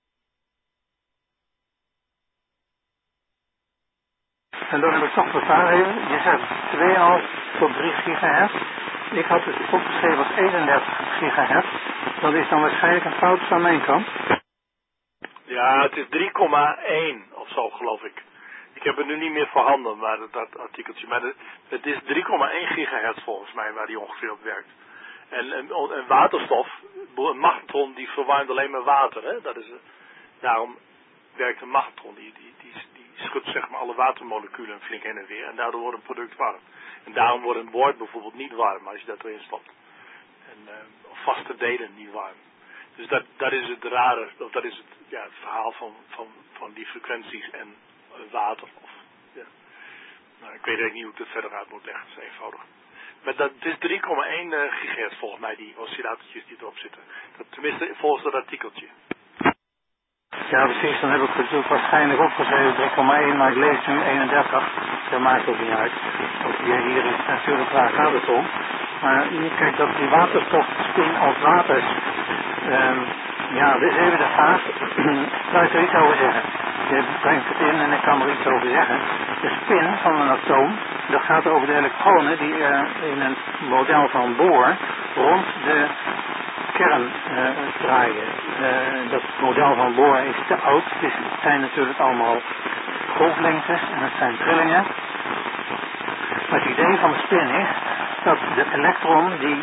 Speaker 1: En dan heb ik toch bevraagd. Je zegt 2,5 tot 3 gigahertz. Ik had het opgeschreven als 31 gigahertz. Dat is dan waarschijnlijk een fout van mijn kant.
Speaker 3: Ja, het is 3,1 of zo, geloof ik. Ik heb het nu niet meer voorhanden, maar dat artikeltje. Maar het is 3,1 gigahertz volgens mij waar die ongeveer op werkt. En waterstof, een magnetron die verwarmt alleen maar water. Hè? Daarom werkt een magnetron. Die schudt zeg maar alle watermoleculen flink heen en weer. En daardoor wordt een product warm. En daarom wordt een woord bijvoorbeeld niet warm als je dat erin stopt. Of vaste delen niet warm. Dus dat is het rare, of dat is het verhaal van die frequenties en water. Nou, ik weet eigenlijk niet hoe ik het verder uit moet leggen, dat is eenvoudig. Maar het is 3,1 gigahertz volgens mij, die oscillatortjes die erop zitten. Tenminste, volgens dat artikeltje.
Speaker 1: Ja, precies, dan heb ik het natuurlijk waarschijnlijk opgeschreven 3,1, maar ik lees nu 31. Dat maakt ook niet uit. Want hier is natuurlijk waar gaat het om. Maar kijk, dat die waterstofspin als water is. Ja, dit is even de vraag. Daar ik er iets over zeggen. Je brengt het in en ik kan er iets over zeggen. De spin van een atoom, dat gaat over de elektronen die in een model van Bohr rond de kern draaien. Dat model van Bohr is te oud. Het zijn natuurlijk allemaal golflengtes en het zijn trillingen. Maar het idee van de spin is dat de elektron die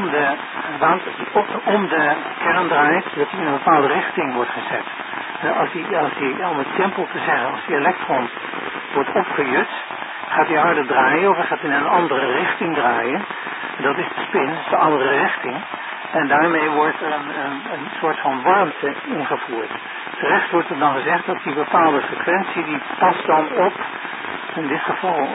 Speaker 1: om de kern draait, dat die in een bepaalde richting wordt gezet. Als die, om het simpel te zeggen, als die elektron wordt opgejut, gaat hij harder draaien of hij gaat in een andere richting draaien. Dat is de spin, dat is de andere richting. En daarmee wordt er een soort van warmte ingevoerd. Terecht wordt er dan gezegd dat die bepaalde frequentie, die past dan op, in dit geval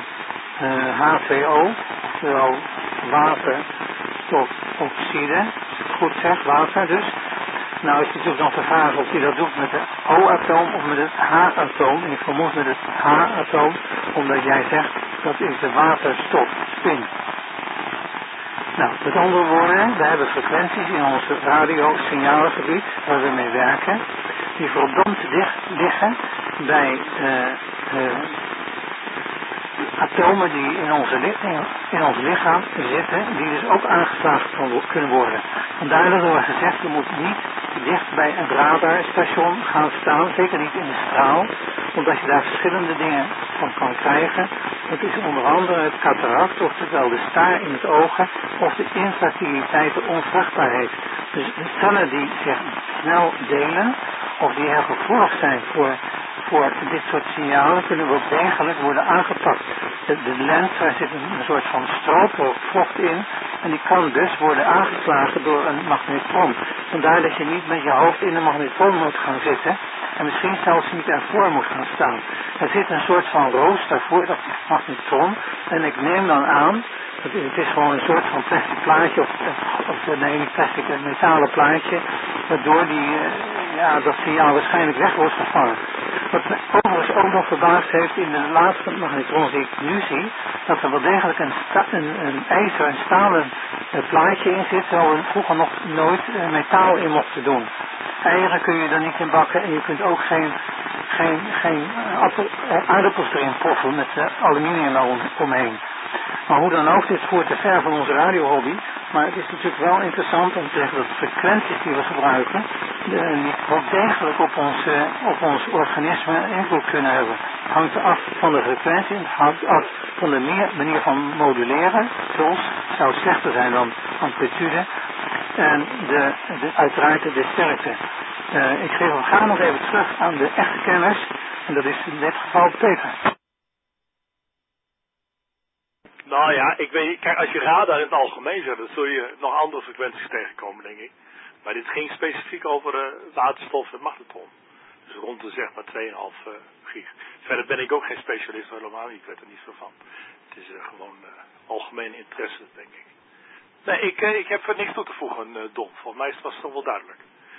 Speaker 1: H2O, oftewel waterstofoxide, als ik het goed zeg, water dus. Nou is het natuurlijk nog de vraag of hij dat doet met het O-atoom of met het H-atoom. Ik vermoed met het H-atoom, omdat jij zegt dat is de waterstofspin. Nou, met andere woorden, we hebben frequenties in ons radiosignalengebied waar we mee werken, die verdomd dicht liggen bij atomen die in ons lichaam zitten, die dus ook aangeslagen kunnen worden. Vandaar dat er gezegd, je moet niet dicht bij een radarstation gaan staan, zeker niet in de straal, omdat je daar verschillende dingen van kan krijgen. Het is onder andere het cataract, oftewel de staar in het ogen, of de infertiliteit, de onvruchtbaarheid. Dus de cellen die zich snel delen, of die heel gevoelig zijn voor dit soort signalen, kunnen wel degelijk worden aangepakt. De lens, daar zit een soort van stroop of vocht in, en die kan dus worden aangeslagen door een magnetron. Vandaar dat je niet met je hoofd in een magnetron moet gaan zitten, en misschien zelfs niet ervoor moet gaan staan. Er zit een soort van rooster voor dat magnetron, en ik neem dan aan, het is gewoon een soort van plastic plaatje, of nee, niet plastic, een metalen plaatje, waardoor dat signaal waarschijnlijk weg wordt gevangen. Wat me overigens ook nog verbaasd heeft in de laatste magnetrons die ik nu zie, dat er wel degelijk een ijzer, een stalen plaatje in zit, waar we vroeger nog nooit metaal in mochten doen. Eieren kun je er niet in bakken en je kunt ook geen aardappels erin poffen met aluminium omheen. Maar hoe dan ook, dit voert te ver van onze radiohobby. Maar het is natuurlijk wel interessant om te zeggen dat de frequenties die we gebruiken niet wel degelijk op ons organisme invloed kunnen hebben. Het hangt af van de frequentie, het hangt af van de manier van moduleren. Zoals zou het slechter zijn dan amplitude. En uiteraard de sterkte. Ik ga nog even terug aan de echte kenners. En dat is in dit geval Peter.
Speaker 3: Nou ja, ik weet, kijk, als je radar in het algemeen zet, dan zul je nog andere frequenties tegenkomen, denk ik. Maar dit ging specifiek over waterstof en magnetron. Dus rond de zeg maar 2,5 gig. Verder ben ik ook geen specialist, helemaal niet, ik weet er niet zo van. Het is gewoon algemeen interesse, denk ik. Nee, ik heb er niks toe te voegen, Don. Volgens mij was het toch wel duidelijk.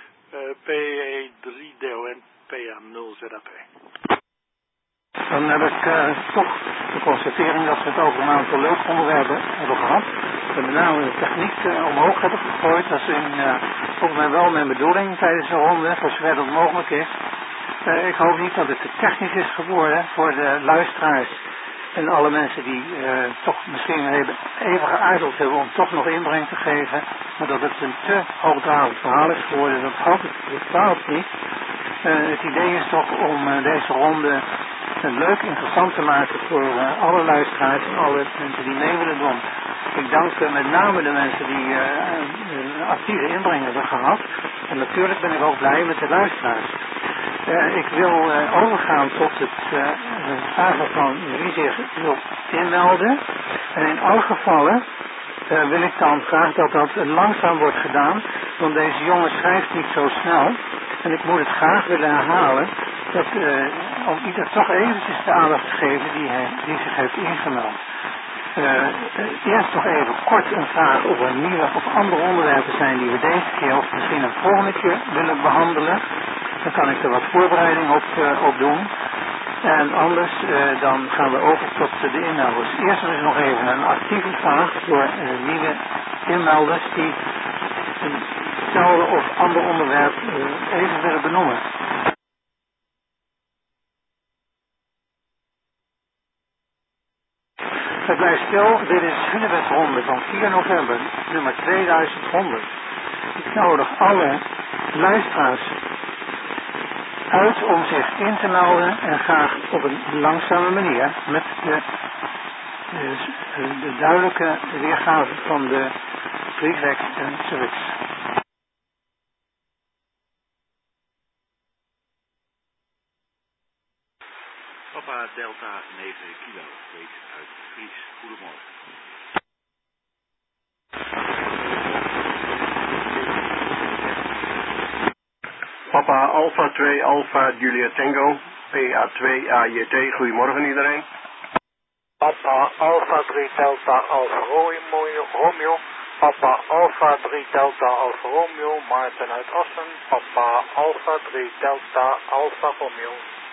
Speaker 3: PE3DON PA0ZAP.
Speaker 1: Dan heb ik toch de constatering dat we het over een aantal leuke onderwerpen hebben gehad. met name de techniek omhoog hebben gegooid. Dat is volgens mij wel mijn bedoeling tijdens de ronde, voor zover dat mogelijk is. Ik hoop niet dat het te technisch is geworden voor de luisteraars en alle mensen die toch misschien even geaarzeld hebben om toch nog inbreng te geven, maar dat het een te hoogdravend verhaal is geworden. Dat hoop ik bepaald niet. Het idee is toch om deze ronde leuk interessant te maken voor alle luisteraars en alle mensen die mee willen doen. Ik dank met name de mensen die een actieve inbreng hebben gehad. En natuurlijk ben ik ook blij met de luisteraars. Ik wil overgaan tot het vragen van wie zich wil inmelden. En in alle gevallen wil ik dan graag dat dat langzaam wordt gedaan. Want deze jongen schrijft niet zo snel. En ik moet het graag willen herhalen. Dat, om ieder toch eventjes de aandacht te geven die zich heeft ingemeld. Eerst nog even kort een vraag of er nieuwe of andere onderwerpen zijn die we deze keer of misschien een volgende keer willen behandelen. Dan kan ik er wat voorbereiding op doen. En anders dan gaan we over tot de inmelders. Eerst is nog even een actieve vraag voor nieuwe inmelders die hetzelfde of ander onderwerp even willen benoemen. Het blijft stil, dit is Hunebedronde van 4 november, nummer 2100. Ik nodig alle luisteraars uit om zich in te melden en graag op een langzame manier met de duidelijke weergave van de briefweg en zoiets.
Speaker 5: Papa Delta 9 kilo, weet uit Fries. Goedemorgen.
Speaker 6: Papa Alpha 2 Alpha Julia Tango, PA2 AJT, goedemorgen iedereen.
Speaker 3: Papa Alpha 3 Delta Alpha Romeo, Papa Alpha 3 Delta Alpha Romeo, Maarten uit Assen, Papa Alpha 3 Delta Alpha Romeo.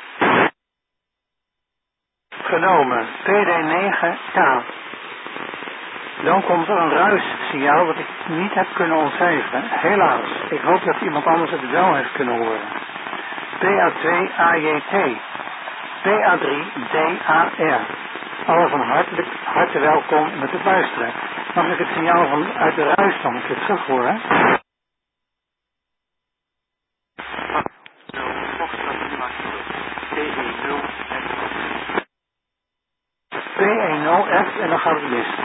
Speaker 1: Genomen, PD9K. Dan komt er een ruissignaal wat ik niet heb kunnen ontcijferen. Helaas, ik hoop dat iemand anders het wel heeft kunnen horen. PA2 AJT, PA3 DAR. Alle van harte welkom met het luisteren. Mag ik het signaal uit de ruis dan een keer terug horen? P10F en dan gaat het mis.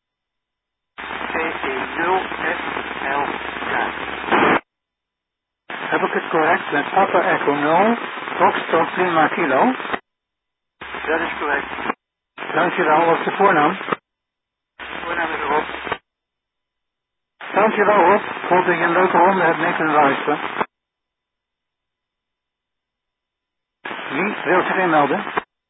Speaker 1: Heb ik het correct met Papa Echo 0, Foxtrot Lima Kilo?
Speaker 3: Dat is correct.
Speaker 1: Dankjewel, wat is de voornaam?
Speaker 3: Voornaam is Rob.
Speaker 1: Dankjewel Rob, ik hoop dat je een leuke ronde hebt mee kunnen luisteren. Wie wil zich inmelden?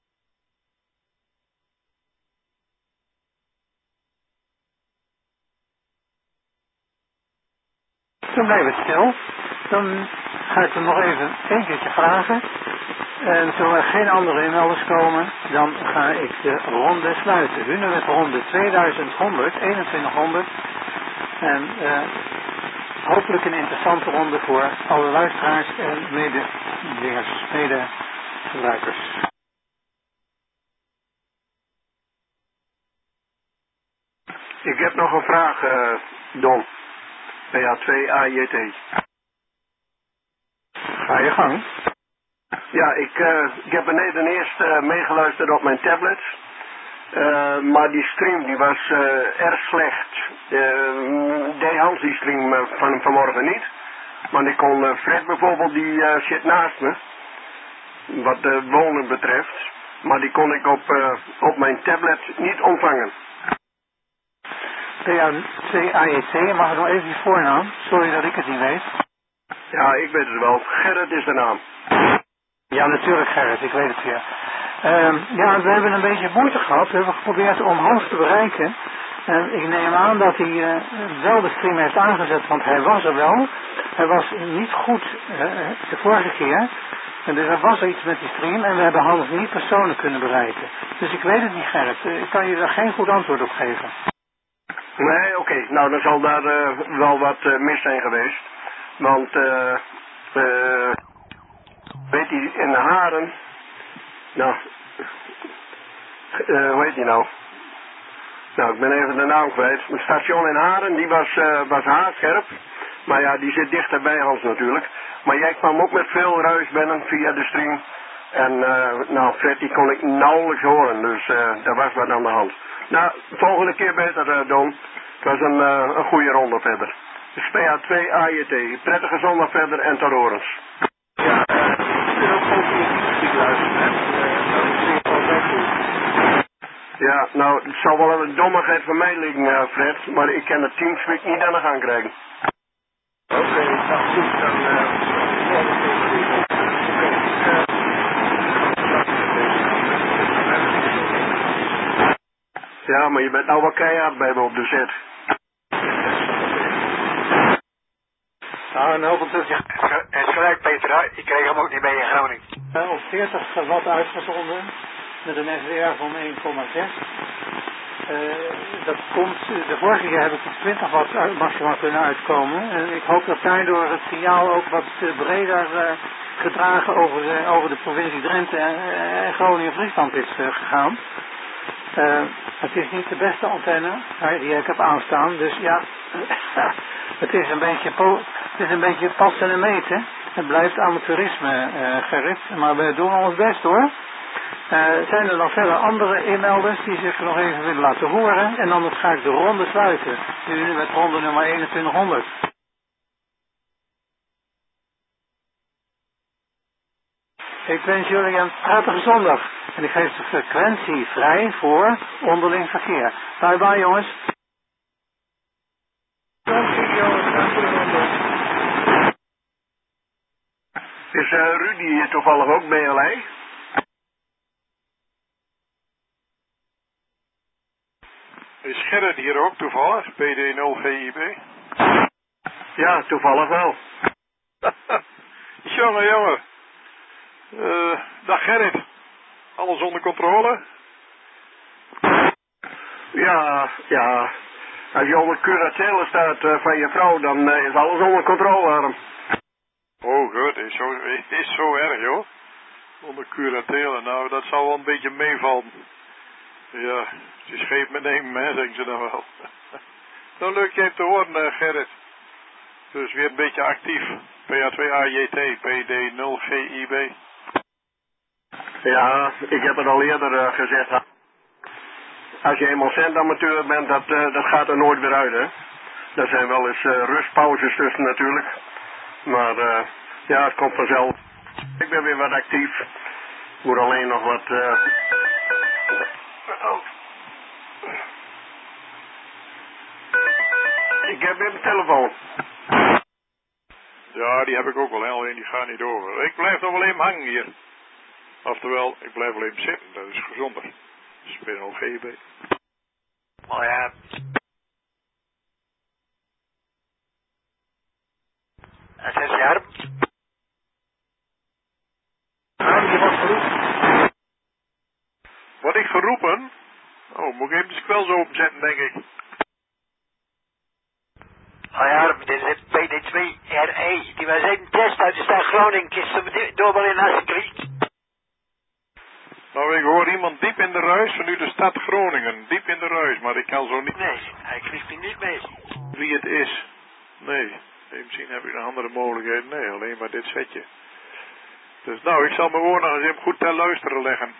Speaker 1: Dan blijft het stil. Dan ga ik hem nog even een keertje vragen. En zo er geen andere inmelders komen, dan ga ik de ronde sluiten. Hunebedronde 2100, 2100. En hopelijk een interessante ronde voor alle luisteraars en medegebruikers.
Speaker 6: Ik heb nog een vraag, Don. PA2 AJT.
Speaker 1: Ga je gang.
Speaker 6: Ja, ik heb beneden eerst meegeluisterd op mijn tablet. Maar die stream die was erg slecht. Deed Hans die stream van vanmorgen niet. Maar ik kon Fred bijvoorbeeld, die zit naast me. Wat de wonen betreft. Maar die kon ik op mijn tablet niet ontvangen.
Speaker 1: PA2 AJT, mag ik nog even je voornaam? Sorry dat ik het niet weet.
Speaker 6: Ja, ik weet het wel. Gerrit is de naam.
Speaker 1: Ja, natuurlijk Gerrit, ik weet het weer. Ja, we hebben een beetje moeite gehad. We hebben geprobeerd om Hans te bereiken. En ik neem aan dat hij wel de stream heeft aangezet, want hij was er wel. Hij was niet goed de vorige keer. En dus er was iets met die stream en we hebben Hans niet persoonlijk kunnen bereiken. Dus ik weet het niet Gerrit. Ik kan je daar geen goed antwoord op geven.
Speaker 6: Nee, oké. Nou, dan zal daar wel wat mis zijn geweest. Want, weet je, in de Haren... Nou, hoe heet die nou? Nou, ik ben even de naam kwijt. Een station in Haren, die was haarscherp. Maar ja, die zit dichter bij Hans natuurlijk. Maar jij kwam ook met veel ruis binnen via de stream. En nou, Fred, die kon ik nauwelijks horen. Dus daar was wat aan de hand. Nou, volgende keer beter doen. Het was een goede ronde verder. Dus PA2 AJT. Prettige zondag verder en tot horens.
Speaker 2: Ja, ik ben ook gewoon via Teamspeak luisteren, hè. Dat is weer altijd goed.
Speaker 6: Ja, nou, het zal wel een dommigheid van mij liggen, Fred. Maar ik kan het Teamspeak niet aan de gang krijgen.
Speaker 2: Oké, nou goed, dan
Speaker 6: Ja, maar je bent nou wel keihard bij me op de set.
Speaker 1: Nou, en overigens,
Speaker 7: Het is gelijk, Peter, hè? Ik kreeg hem ook niet mee in Groningen.
Speaker 1: op 40 watt uitgezonden met een SWR van 1,6. Dat komt, de vorige keer heb ik 20 watt maximaal kunnen uitkomen. En ik hoop dat daardoor het signaal ook wat breder gedragen over de provincie Drenthe en Groningen-Friesland is gegaan. Het is niet de beste antenne die ik heb aanstaan, dus ja, het is een beetje passen en meten. Het blijft amateurisme, Gerrit, maar we doen ons best hoor. Zijn er nog verder andere inmelders die zich nog even willen laten horen? En dan ga ik de ronde sluiten. Nu met ronde nummer 2100. Ik wens jullie een prettige zondag. En ik geef de frequentie vrij voor onderling verkeer. Bye bye jongens.
Speaker 6: Is Rudy hier toevallig ook BLI?
Speaker 2: Is Gerrit hier ook toevallig? PD0GIB?
Speaker 6: Ja, toevallig wel.
Speaker 2: Jongen. Dag Gerrit. Alles onder controle?
Speaker 6: Ja. Als je onder curatele staat van je vrouw, dan is alles onder controle, Harm.
Speaker 2: Oh goed, is zo erg joh. Onder curatele, nou dat zal wel een beetje meevallen. Ja, het is scheep met nemen, hè, zeggen ze dan wel. Nou leuk je even te horen, Gerrit. Dus weer een beetje actief. PA2AJT, PD0GIB.
Speaker 6: Ja, ik heb het al eerder gezegd. Als je eenmaal centamateur bent, dat gaat er nooit weer uit, hè. Er zijn wel eens rustpauzes tussen natuurlijk. Maar ja, het komt vanzelf. Ik ben weer wat actief. Moet alleen nog wat... Ik heb weer mijn telefoon.
Speaker 2: Ja, die heb ik ook wel, hè, alleen die gaat niet over. Ik blijf nog wel even hangen hier. Oftewel, ik blijf wel even zitten, dat is gezonder. Spinal GB.
Speaker 7: Oh ja. Het is Jarm.
Speaker 1: Je wordt geroepen.
Speaker 2: Word ik geroepen? Oh, moet ik even de squels openzetten, denk ik.
Speaker 7: Oh Jarm, dit is PD2RE. Die was even test uit de stad Groningen. Is door wel in alsjeblieft.
Speaker 2: Nou, ik hoor iemand diep in de ruis van u de stad Groningen. Diep in de ruis, maar ik kan zo niet...
Speaker 7: Nee, hij krijgt die niet mee.
Speaker 2: Wie het is. Nee. Misschien heb ik nog andere mogelijkheden. Nee, alleen maar dit setje. Dus nou, ik zal me gewoon nog eens even goed ter luisteren leggen.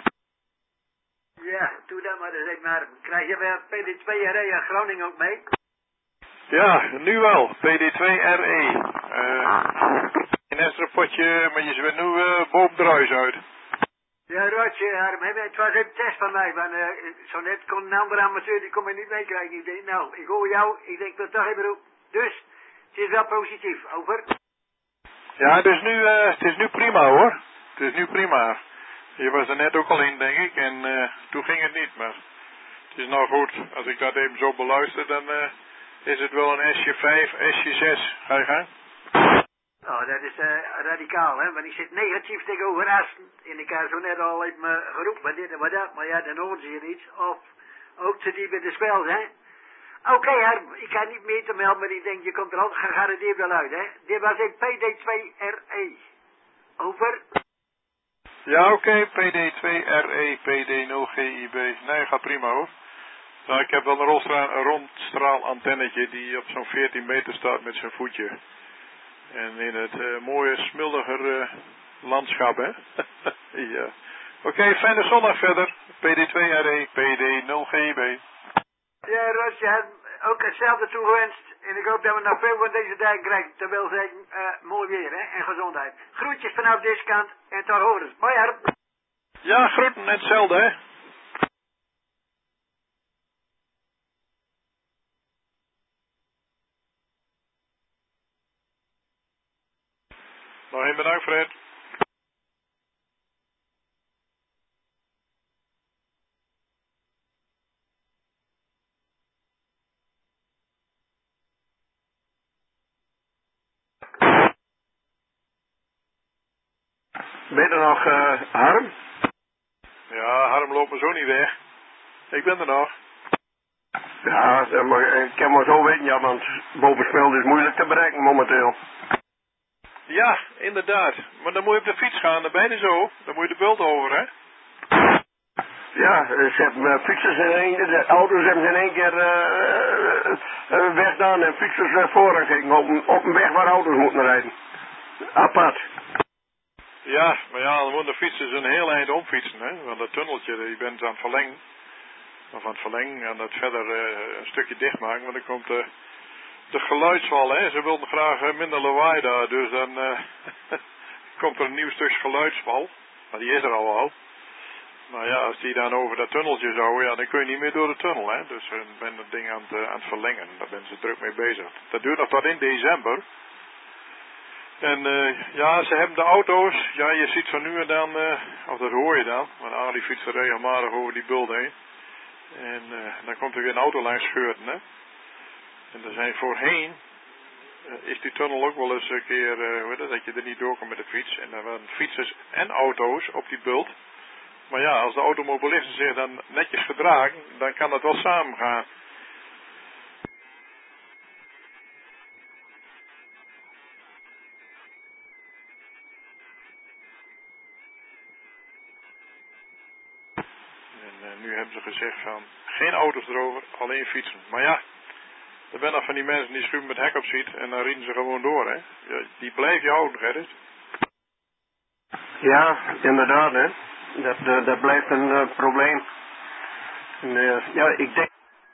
Speaker 7: Ja, doe dat maar eens even maar. Krijg je weer PD2RE en Groningen ook mee?
Speaker 2: Ja, nu wel. PD2RE. Een extra potje, maar je bent nu boven de ruis uit.
Speaker 7: Ja, Roodje, Harm, het was een test van mij, maar zo net kon een andere amateur, die kon me niet meekrijgen. Ik denk, nou, ik hoor jou, ik denk dat toch even roep. Dus, het is wel positief, over.
Speaker 2: Ja, het is nu prima hoor. Het is nu prima. Je was er net ook al in, denk ik, en toen ging het niet, maar het is nou goed. Als ik dat even zo beluister, dan is het wel een SJ5, SJ6. Ga je gang?
Speaker 7: Nou, dat is radicaal, hè, want ik zit negatief tegenover Asten. En ik heb zo net al even geroepen, dit en wat dat, maar ja, dan horen ze je niet. Of ook te diep in de spel, hè. Oké, Harm, ik kan niet meer te melden, maar ik denk je komt er altijd gegarandeerd wel uit, hè. Dit was in PD2RE. Over.
Speaker 2: Ja, oké, PD2RE, PD0GIB. Nee, gaat prima hoor. Nou, ik heb dan een rondstraalantennetje die op zo'n 14 meter staat met zijn voetje. En in het mooie, smuldiger landschap, hè. Ja. Oké, fijne zondag verder. PD2RE, PD0GIB.
Speaker 7: Ja, Roger, ook hetzelfde toegewenst. En ik hoop dat we nog veel van deze dag krijgen. Terwijl zeggen, mooi weer, hè, en gezondheid. Groetjes vanaf deze kant en tot horens. Hoi, Harm.
Speaker 2: Ja, groeten, hetzelfde, hè. Nog één bedankt, Fred.
Speaker 6: Ben je er nog, Harm?
Speaker 2: Ja, Harm loopt me zo niet weg. Ik ben er nog.
Speaker 6: Ja, maar ik kan maar zo weten, ja, want bovenspeld is moeilijk te bereiken momenteel.
Speaker 2: Ja, inderdaad. Maar dan moet je op de fiets gaan, dan ben je zo. Dan moet je de bult over, hè.
Speaker 6: Ja, ze hebben fietsers de auto's hebben ze in één keer weggedaan en fietsers voorrang gekregen op een weg waar auto's moeten rijden. Apart.
Speaker 2: Ja, maar ja, dan moeten de fietsers een heel eind omfietsen, hè. Want dat tunneltje, je bent aan het verlengen. Of aan het verlengen en dat verder een stukje dichtmaken, want dan komt de geluidswal, hè. Ze wilden graag minder lawaai daar, dus dan komt er een nieuw stukje geluidswal. Maar die is er al. Maar ja, als die dan over dat tunneltje zou, ja, dan kun je niet meer door de tunnel, hè. Dus ik ben dat ding aan het verlengen. Daar ben ze druk mee bezig. Dat duurt nog tot in december. En ja, ze hebben de auto's, ja, je ziet zo nu en dan, of dat hoor je dan, want Ali fietst er regelmatig over die bult heen. En dan komt er weer een auto langs scheurten, hè. En er zijn voorheen, is die tunnel ook wel eens een keer, dat je er niet door komt met de fiets. En dan waren fietsers en auto's op die bult. Maar ja, als de automobilisten zich dan netjes gedragen, dan kan dat wel samen gaan. En nu hebben ze gezegd van, geen auto's erover, alleen fietsen. Maar ja, er zijn nog van die mensen die schuiven met hek op ziet en dan rieden ze gewoon door, hè. Ja, die blijf je houden, Gerrit.
Speaker 6: Ja, inderdaad, hè. Dat blijft een probleem. En, ja, ik denk...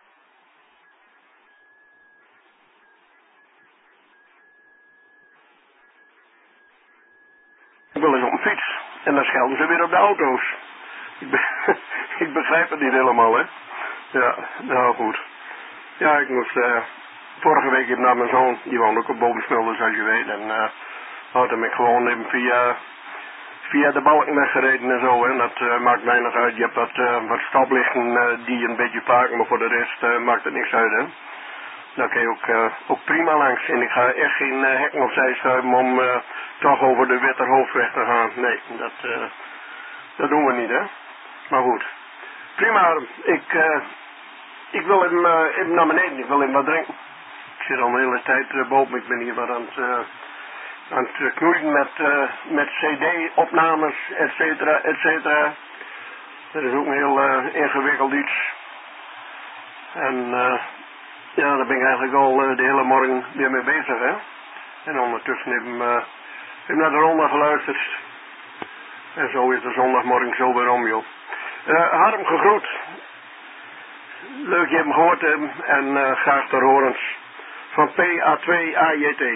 Speaker 6: wel eens op een fiets. En dan schelden ze weer op de auto's. Ik begrijp het niet helemaal, hè. Ja, nou goed. Ja, ik moest... vorige week even naar mijn zoon. Die woont ook op Bovensmilde, zoals je weet. En had hem ik gewoon even via de balken weggereden en zo. En dat maakt weinig uit. Je hebt wat stoplichten die een beetje pakken. Maar voor de rest maakt het niks uit, hè. Dan kun je ook prima langs. En ik ga echt geen hekken opzij schuiven om toch over de Wetterhoofdweg te gaan. Nee, dat doen we niet, hè. Maar goed. Prima. Ik wil even naar beneden. Ik wil even wat drinken. Ik zit al een hele tijd boven. Ik ben hier wat aan het knoeien met cd-opnames, et cetera, et cetera. Dat is ook een heel ingewikkeld iets. En ja, daar ben ik eigenlijk al de hele morgen weer mee bezig, hè. En ondertussen even naar de ronde geluisterd. En zo is de zondagmorgen zo weer om, joh. Harm, gegroet. Leuk je hem gehoord te hebben. En graag ter horens. Van PA2AJT.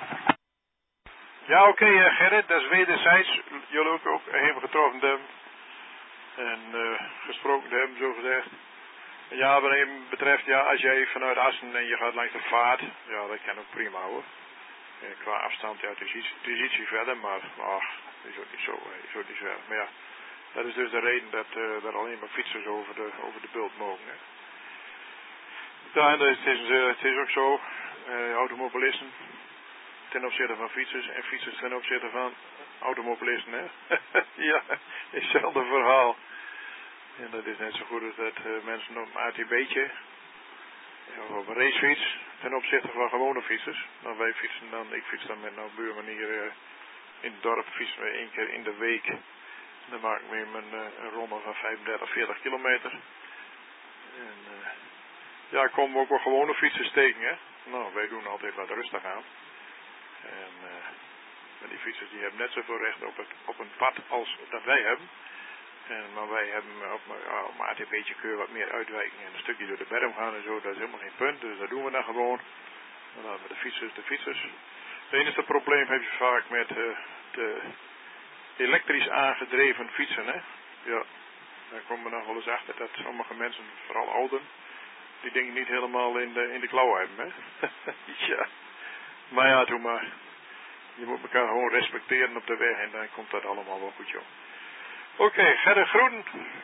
Speaker 2: Ja, oké, Gerrit, dat is wederzijds. Jullie ook even getroffen hebben. En gesproken hebben, zo gezegd. Ja, wat hem betreft, ja, als jij vanuit Assen en je gaat langs de vaart, ja, dat kan ook prima hoor. En qua afstand, ja, het is ietsje verder, maar ach, het is ook niet zo verder. Maar ja, dat is dus de reden dat er alleen maar fietsers over de bult mogen. Hè. Ja, en het is ook zo, automobilisten ten opzichte van fietsers en fietsers ten opzichte van automobilisten, hè. Ja, hetzelfde verhaal. En dat is net zo goed als dat mensen op een ATB'tje Op een racefiets ten opzichte van gewone fietsers. Nou, ik fiets dan met nou buurman hier in het dorp, fietsen we 1 keer in de week. Dan maak ik weer een ronde van 35, 40 kilometer. En ja, komen we ook wel gewone fietsers tegen, hè. Nou, wij doen altijd wat rustig aan. En maar die fietsers die hebben net zoveel recht op een pad als dat wij hebben. Maar wij hebben op een ATP'tje kun je wat meer uitwijken en een stukje door de berm gaan en zo. Dat is helemaal geen punt, dus dat doen we dan gewoon. En dan met de fietsers. Het enige probleem heb je vaak met de elektrisch aangedreven fietsen, hè. Ja, daar komen we nog wel eens achter dat sommige mensen, vooral ouderen, die dingen niet helemaal in de klauw hebben, hè. Ja, maar ja, doe maar. Je moet elkaar gewoon respecteren op de weg en dan komt dat allemaal wel goed, joh. Oké, verder groeten.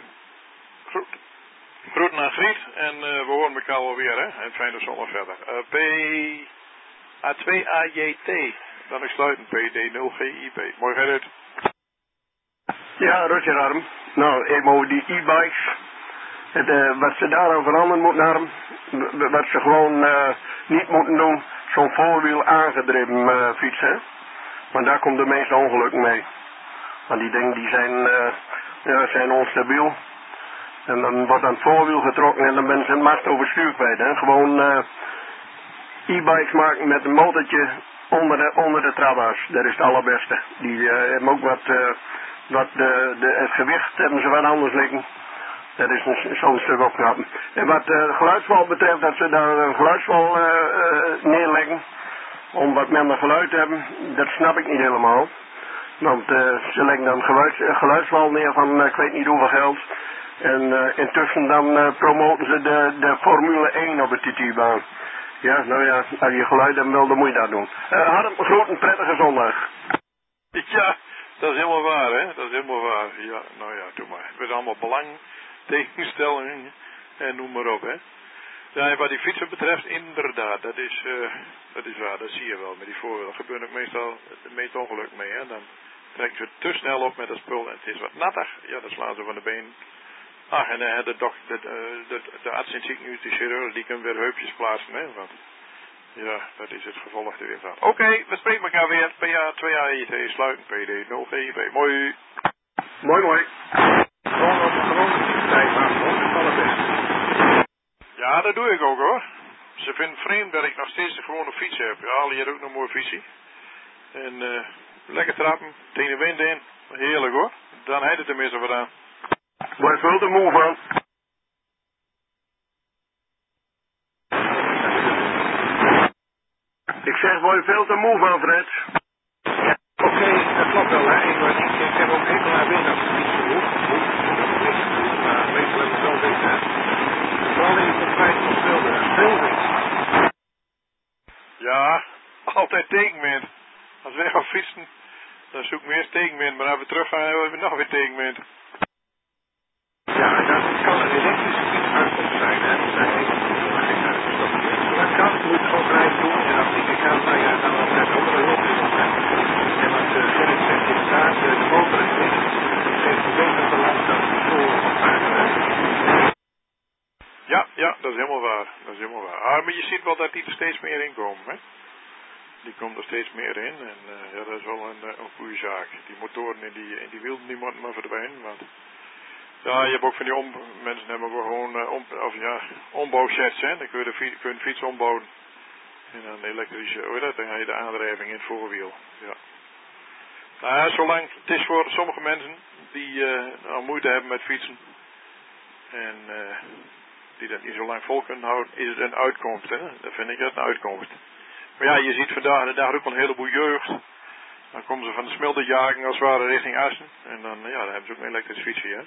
Speaker 2: Groeten aan Griet en we horen elkaar wel weer, hè. En fijne zondag verder. A2AJT, dan is sluiten PD0GIB. Mooi Gerrit.
Speaker 6: Ja, Roger Arm. Nou, even die e-bikes. Wat ze daar aan veranderen moeten, Arm. Wat ze gewoon niet moeten doen. Zo'n voorwiel aangedreven fietsen. Want daar komt de meeste ongelukken mee. Want die dingen die zijn onstabiel. En dan wordt aan het voorwiel getrokken en dan ben je het mast overstuur kwijt. Hè. Gewoon e-bikes maken met een motortje onder de trabas. Dat is het allerbeste. Die hebben ook het gewicht hebben ze wat anders liggen. Dat is zo'n stuk opknappen. En wat geluidswal betreft, dat ze daar een geluidswal neerleggen. Om wat minder geluid te hebben, dat snap ik niet helemaal. Want ze leggen dan geluidswal neer van ik weet niet hoeveel geld. En intussen dan promoten ze de Formule 1 op de TT-baan. Ja, nou ja, als je geluid hebt wil, dan moet je dat doen. Harm, groeten, prettige zondag.
Speaker 2: Ja, dat is helemaal waar, hè. Dat is helemaal waar. Ja, nou ja, doe maar. Het is allemaal belang, tegenstellingen en noem maar op, hè. Ja, en wat die fietsen betreft, inderdaad, dat is waar, dat zie je wel met die voorwielen. Er gebeurt ook meestal de meeste ongeluk mee, hè. Dan trekken ze te snel op met dat spul en het is wat nattig. Ja, dan slaan ze van de been. Ach, en de arts in het ziekenhuis, die chirurg, die kunnen weer heupjes plaatsen, hè. Want, ja, dat is het gevolg er weer van. Oké, we spreken elkaar weer. PA2AIT, sluiten, PD0GIB. Mooi.
Speaker 6: Mooi.
Speaker 2: Gewoon fietstijd maken, hoor. Dat is allerbest. Ja, dat doe ik ook, hoor. Ze vinden het vreemd dat ik nog steeds de gewone fiets heb. Ja, hier ook nog een mooie fietsie. En lekker trappen, tegen de wind in. Heerlijk, hoor. Dan heet het tenminste wat aan.
Speaker 6: Waar vult de moe van? Ik zeg, word je veel te moe van, Fred?
Speaker 2: Ja, oké, dat klopt wel, hè. Ik heb ook hekel aan wind als ik niet zo hoef. Maar meestal heb ik wel wind, hè. Vooral in het feit van veel wind. Ja, altijd tegenwind. Als wij gaan fietsen, dan zoek ik meer tegenwind. Maar als we terug gaan, hebben we nog weer tegenwind. Ja, dat kan een elektrische fiets uitkomst zijn, hè. Dat kan, moet gewoon blijven doen. En als niet kan, nou ja, dan gaat de andere hulpmiddelen zijn. En wat Gerrit zegt, inderdaad, de motor is niet. Heeft beter te langzaam voor van paarden. Ja, dat is helemaal waar. Maar je ziet wel dat die er steeds meer in komen, hè. Die komt er steeds meer in en ja, dat is wel een goede zaak. Die motoren in die wielen, die moeten maar verdwijnen, want ja, je hebt ook van die mensen hebben ook gewoon ombouwsets, hè. Dan kun je de fiets ombouwen. En dan elektrische, dan ga je de aandrijving in het voorwiel. Ja. Nou, zolang, het is voor sommige mensen die al moeite hebben met fietsen en die dat niet zo lang vol kunnen houden, is het een uitkomst, hè. Dat vind ik het een uitkomst. Maar ja, je ziet vandaag de dag ook wel een heleboel jeugd. Dan komen ze van de smilderjaging als het ware richting Assen. En dan hebben ze ook een elektrisch fietsje, hè.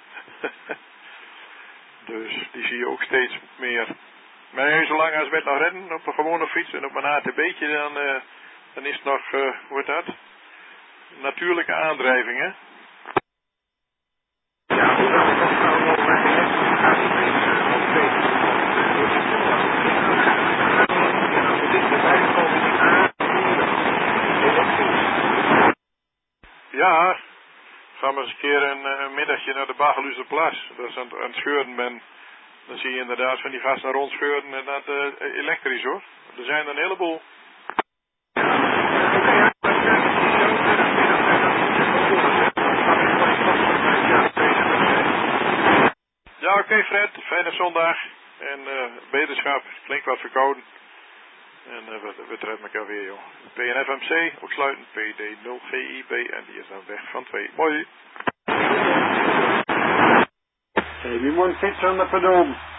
Speaker 2: Dus die zie je ook steeds meer. Maar zolang als we het nog redden op een gewone fiets en op een ATB'tje, dan is het nog, hoe heet dat? Natuurlijke aandrijving, hè. Ja, hoewel ik ook wel op mijn elektrische ja, ga maar eens een keer een middagje naar de Bageluze Plas. Dat is aan het scheuren ben Dan zie je inderdaad van die gasten rondscheuren en dat elektrisch hoor. Er zijn er een heleboel. Ja, oké Fred, fijne zondag. En beterschap, klinkt wat verkouden. En we treffen elkaar weer joh. PNFMC, opsluiten, PD0GIB en die is dan weg van 2. Mooi.
Speaker 6: Wie moet fietsen naar Perdom?